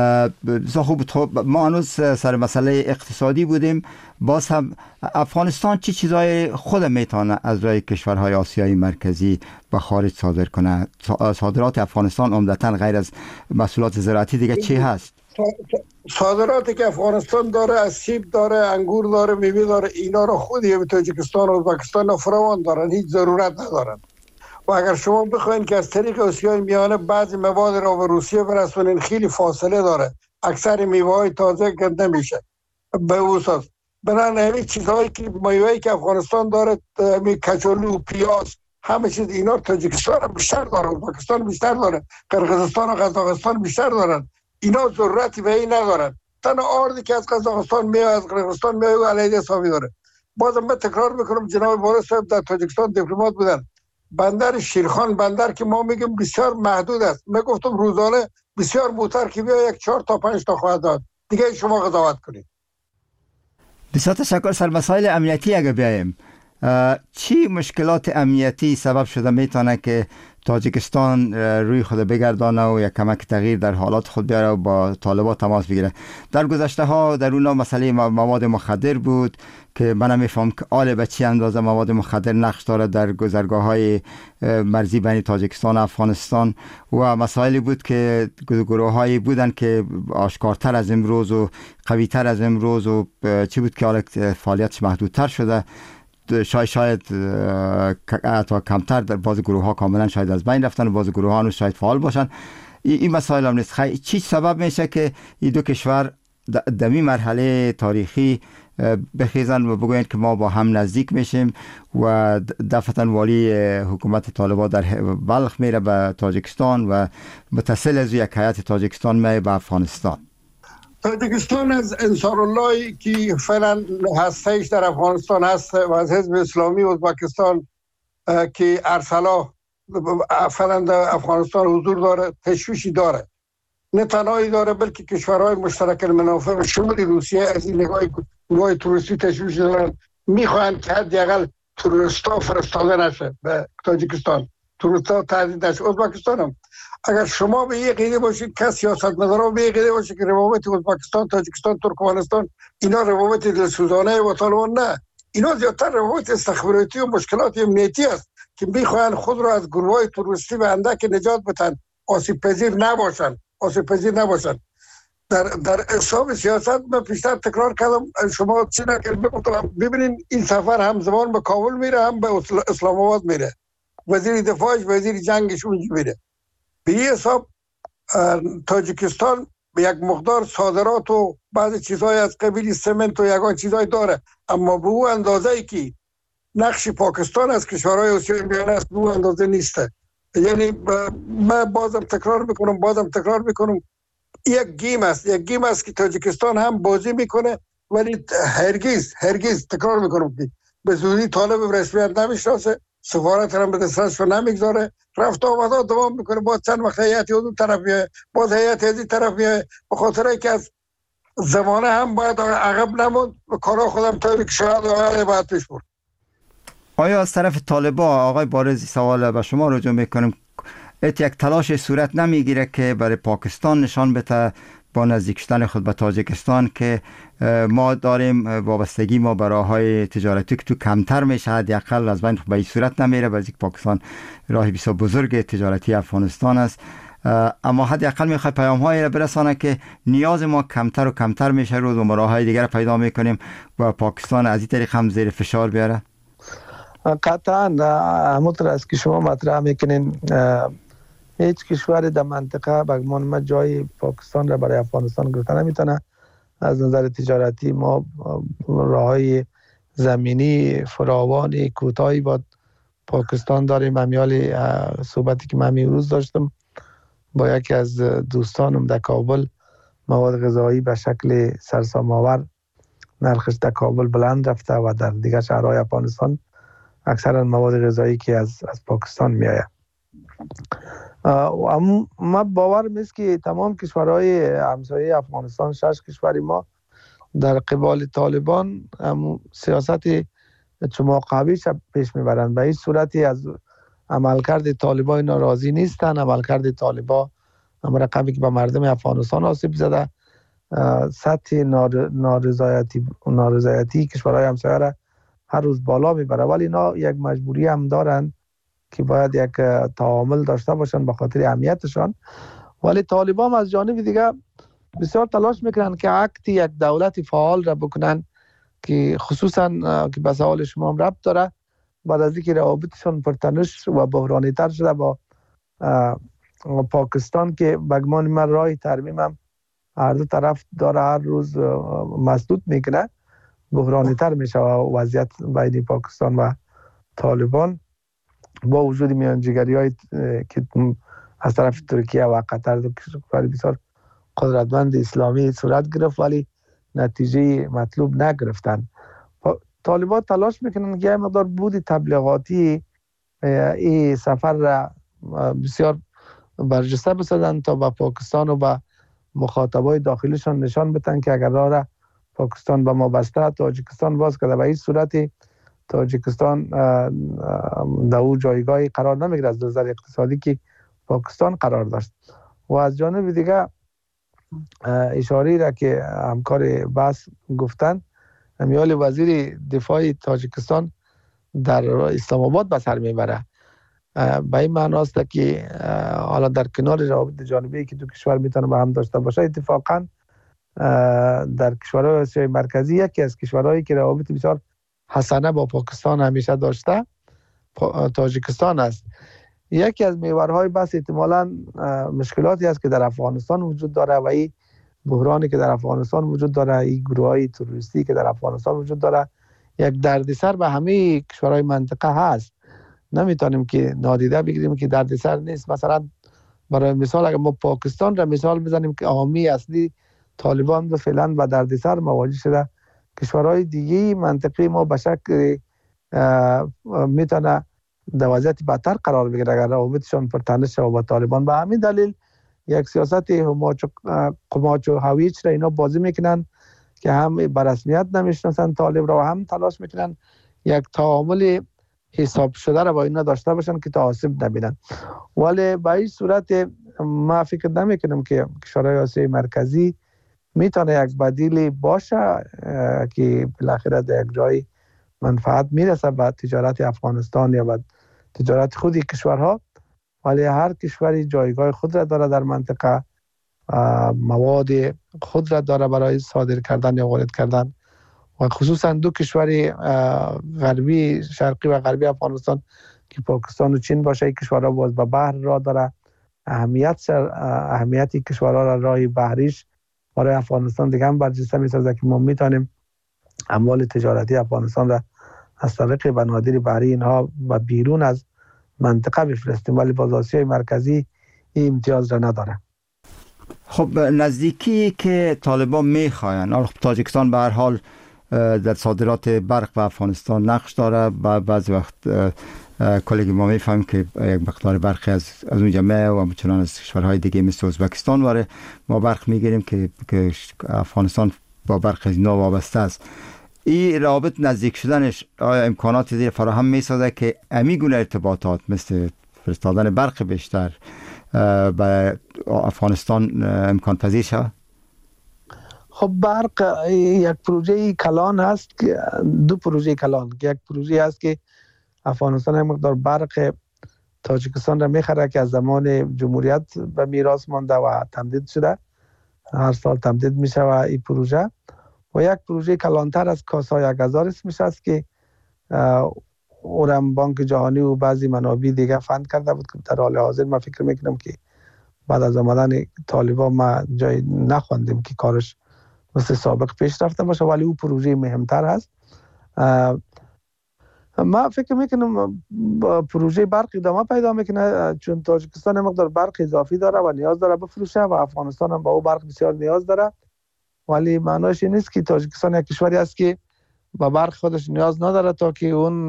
خوب، ما هنوز سر مسئله اقتصادی بودیم. باز هم افغانستان چی چیزای خود میتونه از رای کشورهای آسیای مرکزی به خارج صادر کنه؟ صادرات افغانستان عمدتاً غیر از محصولات زراعتی دیگه چی هست؟
صادراتی که افغانستان داره از سیب داره، انگور داره، میوه داره، اینا رو خودی تاجیکستان و ازبکستان فراوان دارن، هیچ ضرورت ندارن. و اگر شما بخواید که از طریق آسیای میانه بعضی مواد را به روسیه برسونین، خیلی فاصله داره، اکثر میوه‌های تازه گنده میشه به اساس. بنابراین همین چیزهایی که میوه‌ای که افغانستان داره، کچالو، پیاز، همه چیز اینا تاجیکستان بیشتر داره، ازبکستان بیشتر داره، قرقیزستان و قزاقستان بیشتر دارن. اینا ضرورتی به این ندارن. تنها آردی که از قزاقستان میاد، از قرقیزستان میاد، علیه حسابی داره. بازم من تکرار میکنم، جناب وارث صاحب در تاجیکستان دیپلمات بودن. بندر شیرخان، بندر که ما میگیم بسیار محدود است، من گفتم روزانه بسیار موتر که بیا 4 تا 5 تا خواهد داد. دیگه شما قضاوت کنید.
بسیار تشکر. سر مسائل امنیتی اگه بیایم، چی مشکلات امنیتی سبب شده میتونه که تاجیکستان روی خود بگردانه و یک کمک تغییر در حالات خود بیاره و با طالبان تماس بگیره؟ در گذشته ها در اونا مسئله مواد مخدر بود که من نمیفهم که آل به چی اندازه مواد مخدر نقش داره در گذرگاه های مرزی بین تاجیکستان و افغانستان، و مسائلی بود که گروه هایی بودن که آشکارتر از امروز و قویتر از امروز و چی بود که حالا فعالیتش محدودتر شده، شاید حتی کمتر، در بعض گروه ها کاملا شاید از بین رفتن و بعض گروه ها شاید فعال باشن. این مسائل هم نیست. چی سبب میشه که این دو کشور در این مرحله تاریخی بخیزن و بگوین که ما با هم نزدیک میشیم و دفعتا والی حکومت طالبان در بلخ میره به تاجیکستان و متصل از یک هیئت تاجیکستان میره به افغانستان؟
تاجیکستان از انصارالله که فعلا هستهش در افغانستان هست و از حزب اسلامی ازبکستان که ارسلا فعلا در افغانستان حضور داره، تشویشی داره. نه تنهایی داره بلکه کشورهای مشترک المنافع و شمول روسیه از این نگاه توریستی تشویش دارن. میخواهند که حداقل توریستا فرستاده نشه به تاجیکستان، توریستا تهدید نشه. ازبکستان هم اگر شما به یه قیده باشید که سیاستمدارا به یه قیده باشید که روابط ازبکستان، تاجیکستان، ترکمنستان اینا روابط دلسوزانه و طالبان، نه، اینا زیادتر روابط استخباراتی و مشکلات امنیتی است که میخواهند خود را از گروه‌های توریستی و اندک نجات بدن، آسیب پذیر نباشن. در حساب سیاست من پیشتر تکرار کردم، شما چی نکرد بگفتم، ببینین این سفر همزمان به کابل میره هم به اسلام آباد میره. وزیر دفاعش وزیر جنگش اونجا میره. به این حساب تاجیکستان به یک مقدار صادرات و بعضی چیزهای از قبیل سمنت و یگان چیزهای داره، اما به او اندازه ای که نقش پاکستان از کشورهای آسیای میانه است به او اندازه نیسته. یعنی من بازم تکرار میکنم یک گیم است که تاجیکستان هم بازی میکنه، ولی هرگز تکرار میکنم که به زودی طالب رسمیت نمیشناسه، سفارت هم به دسترسش نمیگذاره، رفت آمد دوام میکنه. باز چند وقت هیئتی از اون طرف میاد، باز هیئتی از این طرف میاد، به خاطر اینکه از زمانه هم باید عقب نموند و کارا خودم طوری که شاید باید پیش برد.
آیا از طرف طالبان آقای بارزی سوال به شما رجوع میکنم، یک تلاش صورت نمیگیره که برای پاکستان نشان بده با نزدیک شدن خود به تاجیکستان که ما داریم وابستگی ما به راههای تجارتی که تو کمتر میشه، حداقل از بین به این صورت نمیره، ولی پاکستان راهی بسیار بزرگ تجارتی افغانستان است، اما حداقل میخواد پیام‌هایی را برسانه که نیاز ما کمتر و کمتر میشه، روز و راههای دیگر پیدا میکنیم و پاکستان از این طریق هم زیر فشار بیاره.
قطعا همونطور است که شما مطرح میکنین، هیچ کشور در منطقه بگمان ما جای پاکستان را برای افغانستان گرفته نمیتونه. از نظر تجارتی ما راههای زمینی فراوانی کوتاهی با پاکستان داریم. امیال صحبتی که من امروز داشتم با یکی از دوستانم در کابل، مواد غذایی به شکل سرسام‌آور نرخش در کابل بلند رفته و در دیگر شهرهای افغانستان اکثرا مواد غذایی که از پاکستان میآید. ما باور میست که تمام کشورهای همسایه افغانستان، 6 کشوری ما در قبال طالبان سیاست چماقوی پیش میبرند. به این صورتی از عملکرد طالبان ناراضی نیستن. عملکرد طالبان هم رقمی که به مردم افغانستان آسیب زده، سطح نارضایتی کشورهای همسایه را هر روز بالا میبره، ولی اینا یک مجبوری هم دارن که باید یک تعامل داشته باشن به خاطر اهمیتشان. ولی طالبان از جانب دیگه بسیار تلاش میکنن که عکت یک دولت فعال را بکنن، که خصوصا که به سوال شما هم ربط داره، بعد از اینکه روابطشان پرتنش و بحرانی تر شده با پاکستان که بگمان من راه ترمیم هم هر دو طرف داره هر روز مسدود میکنه، بحرانی تر میشه و وضعیت بین پاکستان و طالبان با وجود میانجیگری های که از طرف ترکیه و قطر، دو کشور بسیار قدرتمند اسلامی صورت گرفت ولی نتیجه مطلوب نگرفتن. طالبان تلاش میکنن که یه مقدار بود تبلیغاتی این سفر را بسیار برجسته بسازن تا با پاکستان و با مخاطبای داخلیشان نشان بدن که اگر راه پاکستان به ما بسته، تاجیکستان باز کرده. به این صورت تاجیکستان در او جایگاهی قرار نمیگیره از نظر اقتصادی که پاکستان قرار داشت. و از جانب دیگه اشاره را که همکار بحث گفتن، امیال وزیر دفاع تاجیکستان در اسلام آباد به سر میبره. به این معنی است که حالا در کنار روابط جانبی که دو کشور میتونه با هم داشته باشه، اتفاقا در کشورهای آسیای مرکزی یکی از کشورهایی که روابط بسیار حسنه با پاکستان همیشه داشته تاجیکستان است. یکی از محورهای بس احتمالاً مشکلاتی است که در افغانستان وجود داره و این بحرانی که در افغانستان وجود داره، این گروه‌های تروریستی که در افغانستان وجود داره، یک دردسر به همه کشورهای منطقه هست. نمیتونیم که نادیده بگیریم که دردسر نیست. مثلا برای مثال اگر ما پاکستان را مثال بزنیم که حامی اصلی طالبان و فعلا با دردسر مواجه شده، کشورهای دیگه منطقه ما به شکل میتونه در وضعیت بدتر قرار بگیره اگر روابطشان پرتنش و با طالبان. به همین دلیل یک سیاست قماچ و هویج را اینا بازی میکنن که هم به رسمیت نمیشناسن طالب را و هم تلاش میکنن یک تعامل حساب شده را با اینا داشته باشن که تعصب نبینن. ولی به این صورت ما فکر نمیکنم که کشورهای آسیای مرکزی میتونه یک بدیلی باشه که بالاخره در یک جای منفعت میرسه به تجارت افغانستان یا به تجارت خودی کشورها. ولی هر کشوری جایگاه خود را داره در منطقه، مواد خود را داره برای صادر کردن یا وارد کردن، و خصوصا دو کشور غربی، شرقی و غربی افغانستان که پاکستان و چین باشه. این کشورها باز به بحر را داره. اهمیتی کشورها را راه بحریش برای افغانستان دیگه هم برجسته می‌سازه که ما میتونیم اموال تجارتی افغانستان را از طریق بنادر بحری اینها و بیرون از منطقه بفرستیم، ولی باز آسیای مرکزی این امتیاز را نداره.
خب نزدیکی که طالبان میخواین، تاجیکستان به هر حال در صادرات برق به افغانستان نقش داره و بعضی وقت کلیگ ما میفهمیم که یک مقدار برقی از اون جمعه و همچنان از کشورهای دیگه مثل ازبکستان واره ما برق میگیریم که افغانستان با برق از اینا وابسته است. این رابط نزدیک شدنش آیا امکانات زیر فراهم میسازه که امی گونه ارتباطات مثل فرستادن برق بیشتر به افغانستان امکان پذیر شود؟
خب برق یک پروژه کلان هست که دو پروژه کلان، یک پروژه هست که افغانستان یک مقدار برق تاجیکستان را میخره که از زمان جمهوریت به میراث مانده و تمدید شده، هر سال تمدید میشه و این پروژه و یک پروژه کلانتر از کاسا 1000 اسمش است که اورم بانک جهانی و بعضی منابع دیگه فند کرده بود که در حال حاضر ما فکر میکنم که بعد از آمدن طالبان ما جای نخواندیم که کارش مثل سابق پیش رفته باشه، ولی او پروژه مهمتر هست. ما فکر میکنم پروژه برق ادامه پیدا میکنه چون تاجیکستان مقدار برق اضافی داره و نیاز داره بفروشه و افغانستان هم با او برق بسیار نیاز داره، ولی معناش این نیست که تاجیکستان یک کشوری است که با برق خودش نیاز نداره تا که اون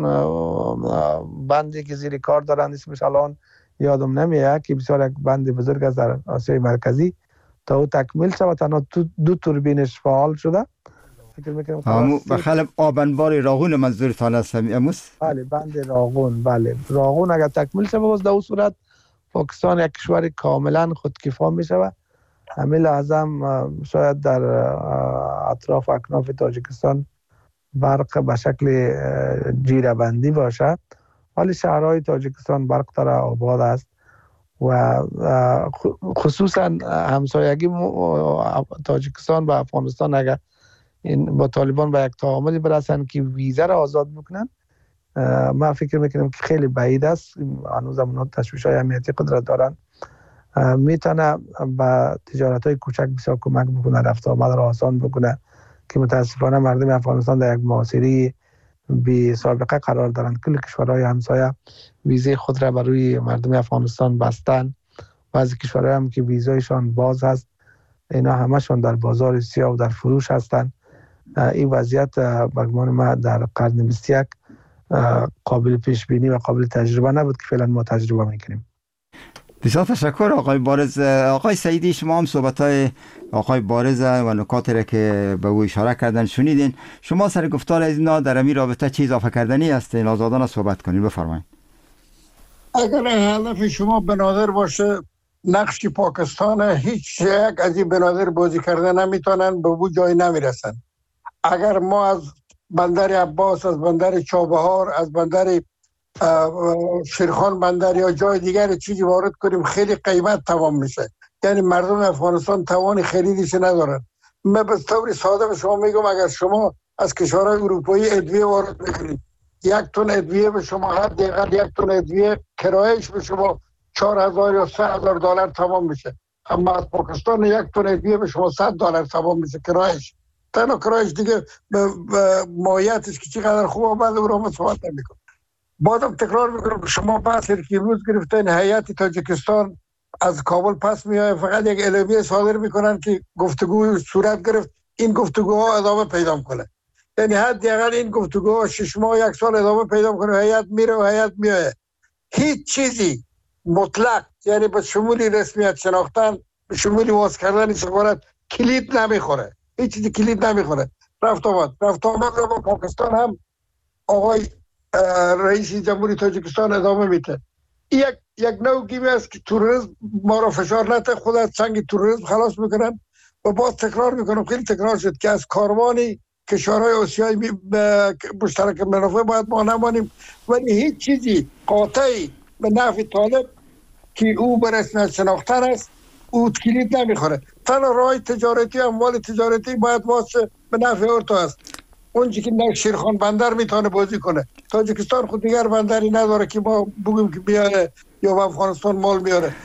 بندی که زیر کار دارن اسمش الان یادم نمیاد که بسیار یک بند بزرگ است در آسیای مرکزی تا او تکمیل شود تنها دو توربینش فعال شده. فکر میکنم
بخلاف آبنبار راغون منظورتان است اموس؟
بله بند راغون، بله راغون اگر تکمیل شود باز در اون صورت پاکستان یک کشور کاملا خودکفا میشه. همین لازم شاید در اطراف اکناف تاجیکستان برق به شکل جیره بندی باشه، ولی شهرهای تاجیکستان برق داره، آباد است و خصوصا همسایگی تاجیکستان و افغانستان اگر این با طالبان به یک تعاملی برسن که ویزه را آزاد بکنن، ما فکر میکنم که خیلی بعید است، هنوز هم تشویش‌های امنیتی قدرت دارن، میتونه به تجارت‌های کوچک بسیار کمک بکنه، رفت آمد را آسان بکنه که متاسفانه مردم افغانستان در یک معاصری بی سابقه قرار دارند. کل کشورهای همسایه ویزه خود را برای مردم افغانستان بستن، بعضی کشورها هم که ویزایشان باز هست اینا همشون در بازار سیاه و در فروش هستند. این وضعیت به گمان ما در قرن 21 قابل پیش بینی و قابل تجربه نبود که فعلا ما تجربه میکنیم.
بسیار تشکر آقای بارز. آقای سعیدی شما هم صحبت‌های آقای بارز و نکاتی را که به او اشاره کردن شنیدین. شما سر گفتار از اینا در این رابطه چی اضافه کردنی است؟ آزادانه صحبت کنید، بفرمایید.
اگر هدف شما بنادر باشه نقش پاکستان هیچ یک از این بنادر بازی کرده نمیتونن به او جای نمیرسن. اگر ما از بندر عباس، از بندر چابهار، از بندر شیرخان بندر یا جای دیگر چیزی وارد کنیم خیلی قیمت تمام میشه، یعنی مردم افغانستان توان خریدش ندارن. من به طور ساده به شما میگم اگر شما از کشورهای اروپایی ادویه وارد میکنید، یک تن ادویه به شما حداقل یک تن ادویه کرایش به شما 4000 یا 3000 دلار تمام میشه، اما از پاکستان یک تن ادویه به شما 100 دلار تمام میشه کرایش. تنها کرایش دیگه ماهیتش که چقدر خوبه بعد او را صحبت نمیکنه. بازم تکرار میکنم شما بحث که امروز گرفتن هیئت تاجیکستان از کابل پس میاد فقط یک اعلامیه صادر میکنن که گفتگو صورت گرفت، این گفتگوها ادامه پیدا کنه، یعنی حداقل این گفتگوها 6 ماه 1 سال ادامه پیدا کنه، هیئت میره و هیئت میاد. هیچ چیزی مطلق یعنی به شمول رسمیت شناختن، به شمول واس کردن سفارت کلید نمیخوره، هیچ چیزی کلید نمیخوره. رفت آمد رو با پاکستان هم آقای رئیس جمهوری تاجیکستان ادامه میده. یک نوع گیمی است که تروریسم ما را فشار نده، خود از سنگ تروریسم خلاص میکنن. و باز تکرار میکنم خیلی تکرار شد که از کاروانی کشورهای آسیایی مشترک منافع باید ما نمانیم، ولی هیچ چیزی قاطعی به نفع طالب که او به رسمیت شناختن است او کلید نمیخوره. تنها راه تجارتی اموال تجارتی باید واسه به نفع اورتا است. اونجا که نه شیرخان بندر میتونه بازی کنه. تاجیکستان خود دیگر بندری نداره که ما بگیم که بیاره یا به افغانستان مال میاره.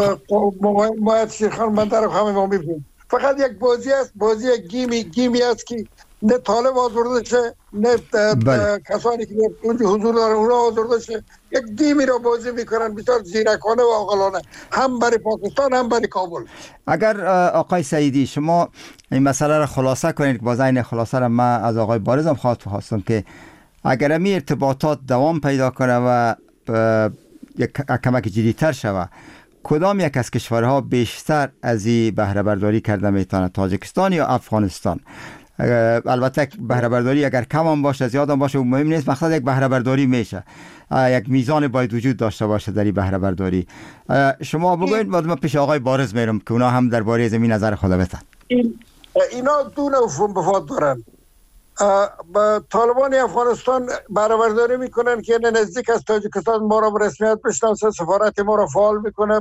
ما شیرخان بندر رو همه ما میفهمیم. فقط یک بازی است، بازی گیمی است که نه طالب آزرده شه، نه کسانی که اونجا حضور دارن اونا آزرده شه. یک گیمی رو بازی میکنن بسیار زیرکانه و عاقلانه، هم برای پاکستان هم برای کابل.
اگر آقای سعیدی شما این مسئله را خلاصه کنید، باز این خلاصه را من از آقای بارز هم خواستم که اگر این ارتباطات دوام پیدا کنه و یک کمک جدیدتر شود، کدام یک از کشورها بیشتر از این بهره برداری کرده میتونه، تاجیکستان یا افغانستان؟ البته بهره برداری اگر کم هم باشه زیاد هم باشه مهم نیست، مقصد یک بهره برداری میشه، یک میزان باید وجود داشته باشه در این بهره برداری. شما بگوید، بعد من پیش آقای بارز میرم که اونا هم درباره زمین نظر خود بدن.
اینا دو نوع مفاد دارن. طالبان افغانستان بهره برداری میکنن که نزدیک از تاجیکستان ما را به رسمیت بشناسه، سفارت ما را فعال میکنه.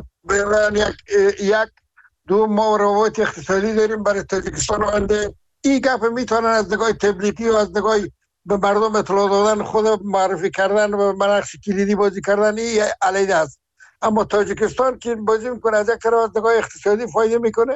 یک دو ما روابط اقتصادی داریم برای تاجیکستان آینده. این گپ میتونن از نگاه تبلیغی و از نگاه به مردم اطلاع دادن، خود معرفی کردن و نقش کلیدی بازی کردن، این علیه است. اما تاجیکستان که بازی میکنه از یک طرف از نگاه اقتصادی فایده میکنه.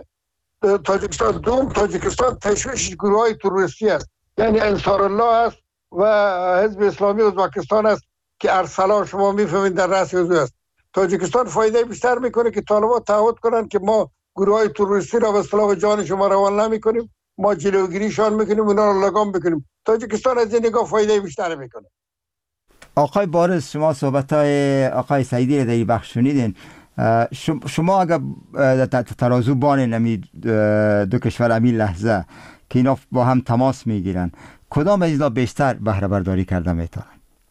تاجیکستان تشویش گروه های تروریستی است، یعنی انصار الله است و حزب اسلامی ازبکستان است که ارسلا شما میفهمید در رأس حزب است. تاجیکستان فایده بیشتر میکنه که طالبان تعهد کنن که ما گروه های تروریستی را به اصطلاح جان شما روان نمیکنیم، ما جلوگیریشان میکنیم، اونا رو لگام بکنیم. تاجیکستان از این نگاه فایده بیشتر میکنه.
آقای بارز، شما صحبت‌های آقای سعیدی را در این بخش شنیدین. شما اگر ترازو بانین امی دو کشور امی لحظه که اینا با هم تماس میگیرن، کدام از اینا بیشتر بهره برداری کرده میتونن؟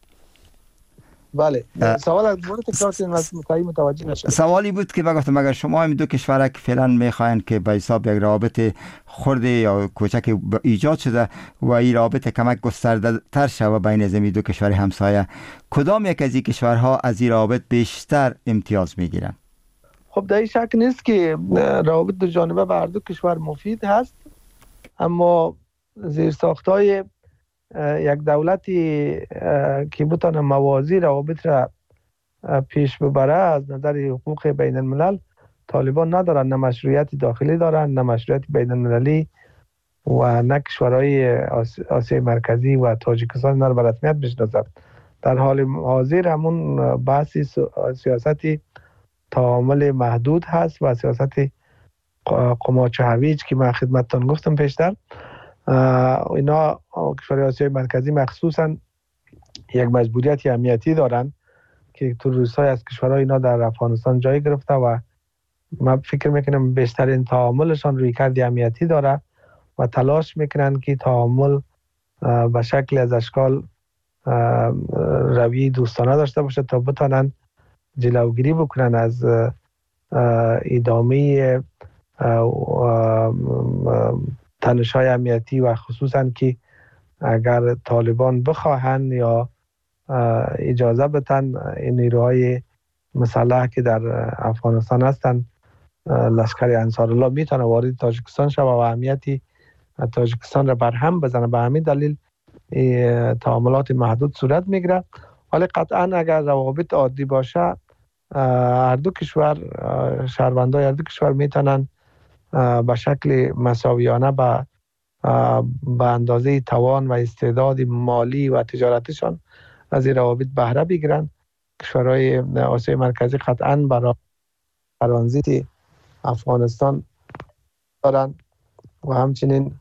بله، سوال از مورد تکرار متوجه نشد.
سوالی بود که بگفتم اگر شما این دو کشور که فعلا میخواین که به حساب یک رابطه خرده یا کوچک ایجاد شده و این رابطه کمک گسترده تر شود بین از این دو کشور همسایه، کدام یک از این کشورها از این رابطه بیشتر امتیاز میگیرن؟
خب در این شک نیست که روابط دو جانبه به هر دو کشور مفید هست، اما زیرساخت‌های یک دولتی که بتونه موازی روابط را پیش ببره از نظر حقوق بین الملل طالبان ندارن، نه مشروعیت داخلی دارن، نه مشروعیت بین المللی و نه کشورهای آسیای مرکزی و تاجیکستان را به رسمیت بشناسند. در حال حاضر همون بحث سیاستی تعامل محدود هست و سیاست قماچ هویج که من خدمتتان گفتم پیشتر. اینا کشورهای آسیای مرکزی مخصوصا یک مجبوریت امنیتی دارن که تروریست‌های از کشورهای اینا در افغانستان جای گرفته و من فکر میکنم بیشترین تعاملشان رویکرد امنیتی داره و تلاش میکنن که تعامل به شکل از اشکال روی دوستانه داشته باشه تا بتونن جلوگیری بکنن از ادامه تنش‌های امنیتی و خصوصا که اگر طالبان بخواهند یا اجازه بدن این نیروهای مسلح که در افغانستان هستند، لشکر انصار الله میتونه وارد تاجیکستان شود و امنیتی تاجیکستان را برهم بزنه. به همین دلیل تعاملات محدود صورت میگیره، ولی قطعا اگر روابط عادی باشه هر دو کشور، شهروندان هر دو کشور میتونن به شکل مساویانه به اندازه توان و استعداد مالی و تجارتشان از این روابط بهره بگیرن. کشورهای آسیای مرکزی قطعا برای ترانزیت افغانستان دارن و همچنین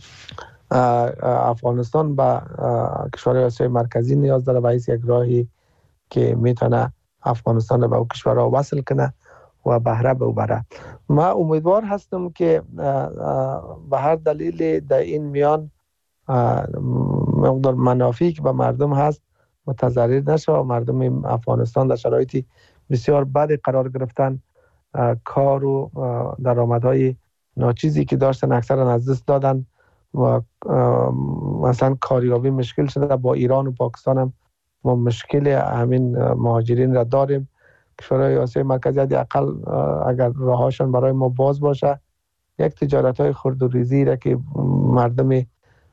افغانستان به کشورهای آسیای مرکزی نیاز داره و این یک راهی که میتونه افغانستان رو به او کشورها وصل کنه و بهره ببره. من امیدوار هستم که به هر دلیل در این میان مقدار منافعی که به مردم هست متضرر نشه و مردم افغانستان در شرایطی بسیار بد قرار گرفتن، کار و درآمدهای ناچیزی که داشتن اکثرا از دست دادن و مثلا کاریابی مشکل شده. با ایران و پاکستان هم ما مشکل همین مهاجرین را داریم. کشورهای آسیای مرکزی حداقل اگر راهاشون برای ما باز باشه، یک تجارت‌های خرد و ریزی را که مردم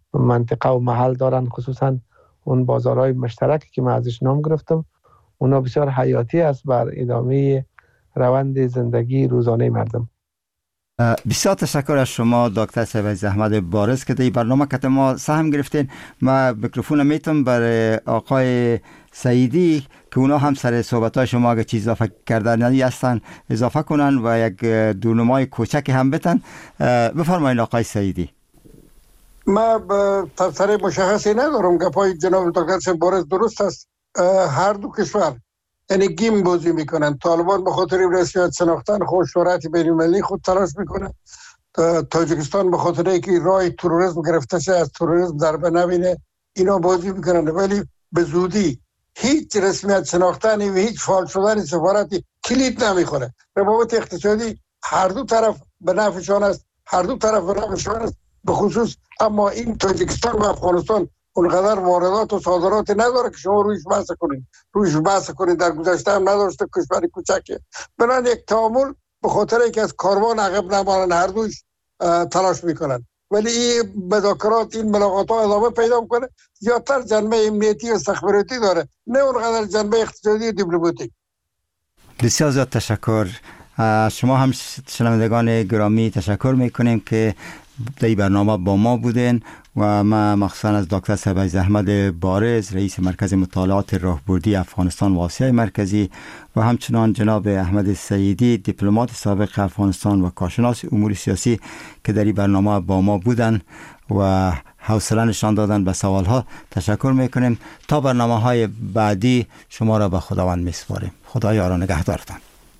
منطقه و محل دارن، خصوصا اون بازارهای مشترکی که من ازش نام گرفتم، اونا بسیار حیاتی است بر ادامه روند زندگی روزانه مردم.
بسیار تشکر از شما دکتر سید زحمت بارز که در برنامه که ما سهم گرفتین. ما میکروفون میتونم بر آقای سعیدی که اونا هم سر صحبتای شما اگه چیز اضافه کردنی هستن اضافه کنن و یک دورنمای کوچکی هم بتن. بفرمایید آقای سعیدی.
ما تفسیر مشخصی ندارم. گپای جناب دکتر سید بارز درست است. هر دو کشور یعنی گیم بازی میکنن. طالبان به خاطر رسمیت شناختن خود شهرت بین‌المللی خود تلاش میکنه. تاجیکستان به خاطر اینکه راه تروریسم گرفته شه از تروریسم ضربه نبینه اینا بازی میکنن، ولی به زودی هیچ رسمیت شناختنی و هیچ فعال شدن سفارتی کلید نمیخوره. روابط اقتصادی هر دو طرف به نفعشان است، هر دو طرف به نفعشان است به خصوص. اما این تاجیکستان و افغانستان اونقدر واردات و صادرات نداره که شما رویش بحث کنید. در گذشته هم نداشته، کشور کوچکه. بنابراین یک تعامل به خاطر اینکه از کاروان عقب نمانن هر دوش تلاش میکنن، ولی این مذاکرات، این ملاقات ها ادامه پیدا میکنه. زیادتر جنبه امنیتی و استخباراتی داره، نه اونقدر جنبه اقتصادی و دیپلماتیک.
بسیار زیاد تشکر. شما هم شنوندگان گرامی تشکر میکنیم که در برنامه با ما بودین و ما مخصوصا از دکتر سید زحمت بارز رئیس مرکز مطالعات راهبردی افغانستان و آسیای مرکزی و همچنان جناب احمد سعیدی دیپلمات سابق افغانستان و کارشناس امور سیاسی که در این برنامه با ما بودن و حوصله نشان دادن به سوالها تشکر میکنیم. تا برنامه‌های بعدی شما را به خداوند میسپاریم. خدا یار و نگهدارتان.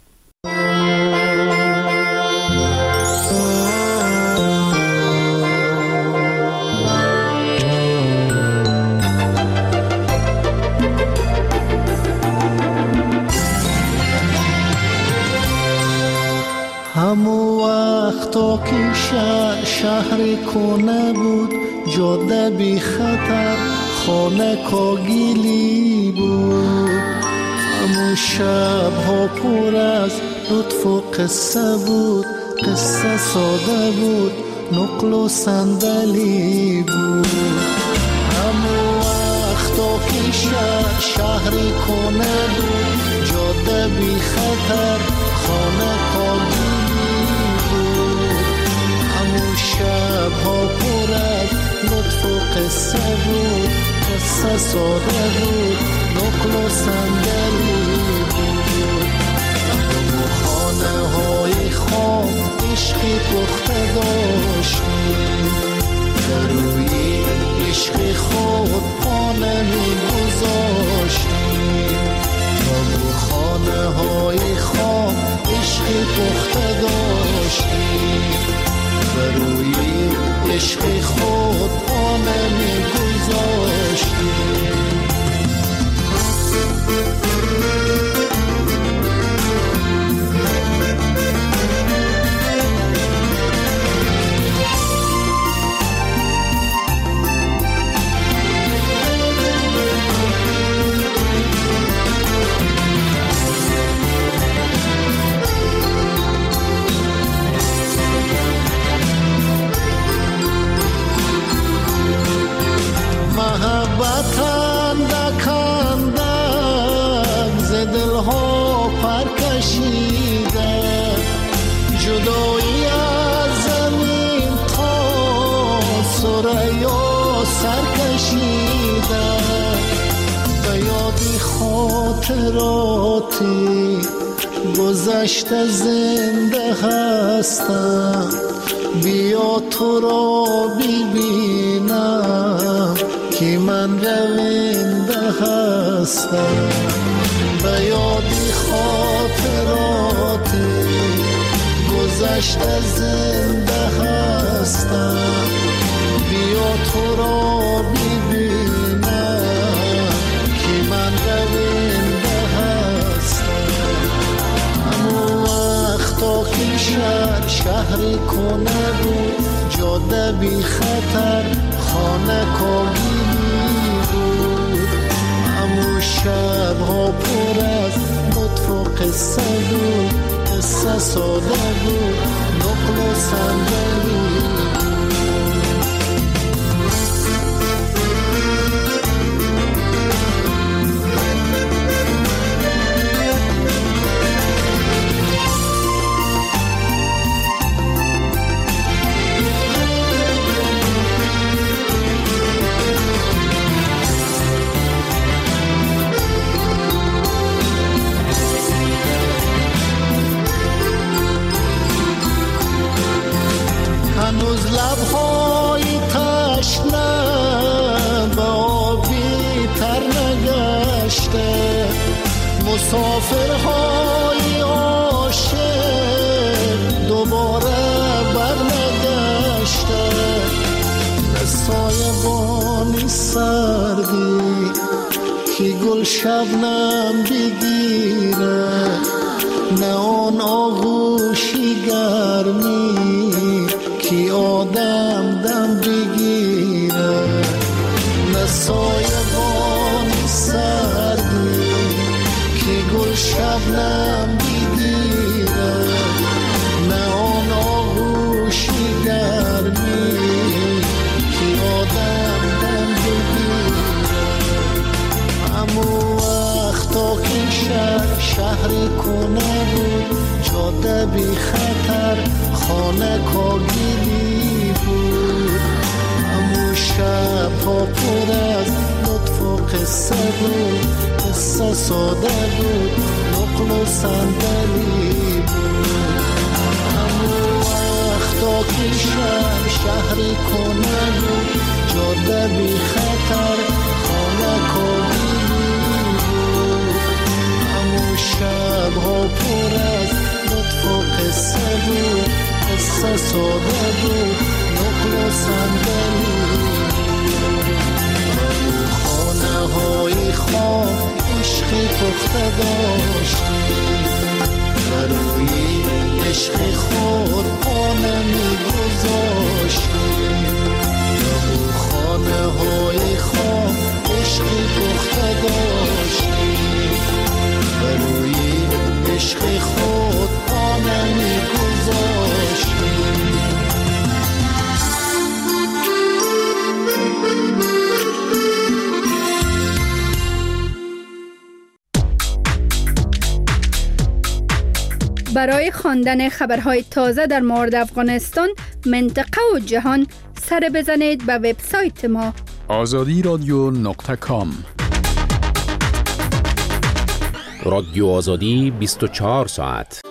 همو وقتا که شهر کنه بود، جاده بی خطر، خانه کاگیلی بود. همو شبها پر از لطف و قصه بود، قصه ساده بود، نقل و صندلی بود. همو وقتا که شهر کنه بود، جاده بی خطر، خانه کاگیلی بود. همو شبها پر از لطف و قصه بود، قصه ساده بود، نقل و صندلی بود. همو خانه های خام عشقی پخته داشتیم، در روی عشق خود خانه می گذاشتیم. همو خانه های خام عشقی پخته داشتیم، بر روی عشق خود خانه می گذاشتیم. جدایی از زمین تا ثریا سر کشیده، به یادی خاطراتی گذشته زنده هستم. بیا تو را ببینم که من رونده هستم. به یادی خاطراتی گذشته زنده هستم. بیا تو را ببینم که من رونده هستم. همون وقتا که شهر کنه بود، جاده بی خطر، خانه کاگیلی بود. همون شبها پر از لطف و قصه بود، قصه ساده بود، نقل و صندلی بود. شبنم بگیره، نه آن آغوشی گرمی که آدم دم بگیره، نه سایبان سردی که گل شبنم بگیره، نه آن آغوشی گرمی که آدم دم بگیره. همون وقتا که شهر کنه بود، جاده بی خطر خانه کاگیلی بود، همون شب ها پر از لطف و قصه بود، قصه ساده بود، نقل و صندلی بود. همون وقتا که شهر کنه بود، جاده بی خطر خانه کاگیلی بود، همون شب ها پر از لطف و قصه بود، قصه ساده بود، نقل و صندلی بود. همون خانه های خواب عشقی پخته داشتی، برای عشق خود آنه می گذاشتی. همون خانه های خواب عشقی پخته داشتی، برای عشق خود آنه می گذاشتی.
برای خواندن خبرهای تازه در مورد افغانستان، منطقه و جهان، سر بزنید به وبسایت ما
azadiradio.com.
رادیو آزادی 24 ساعت.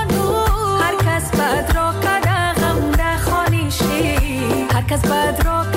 Cause Badro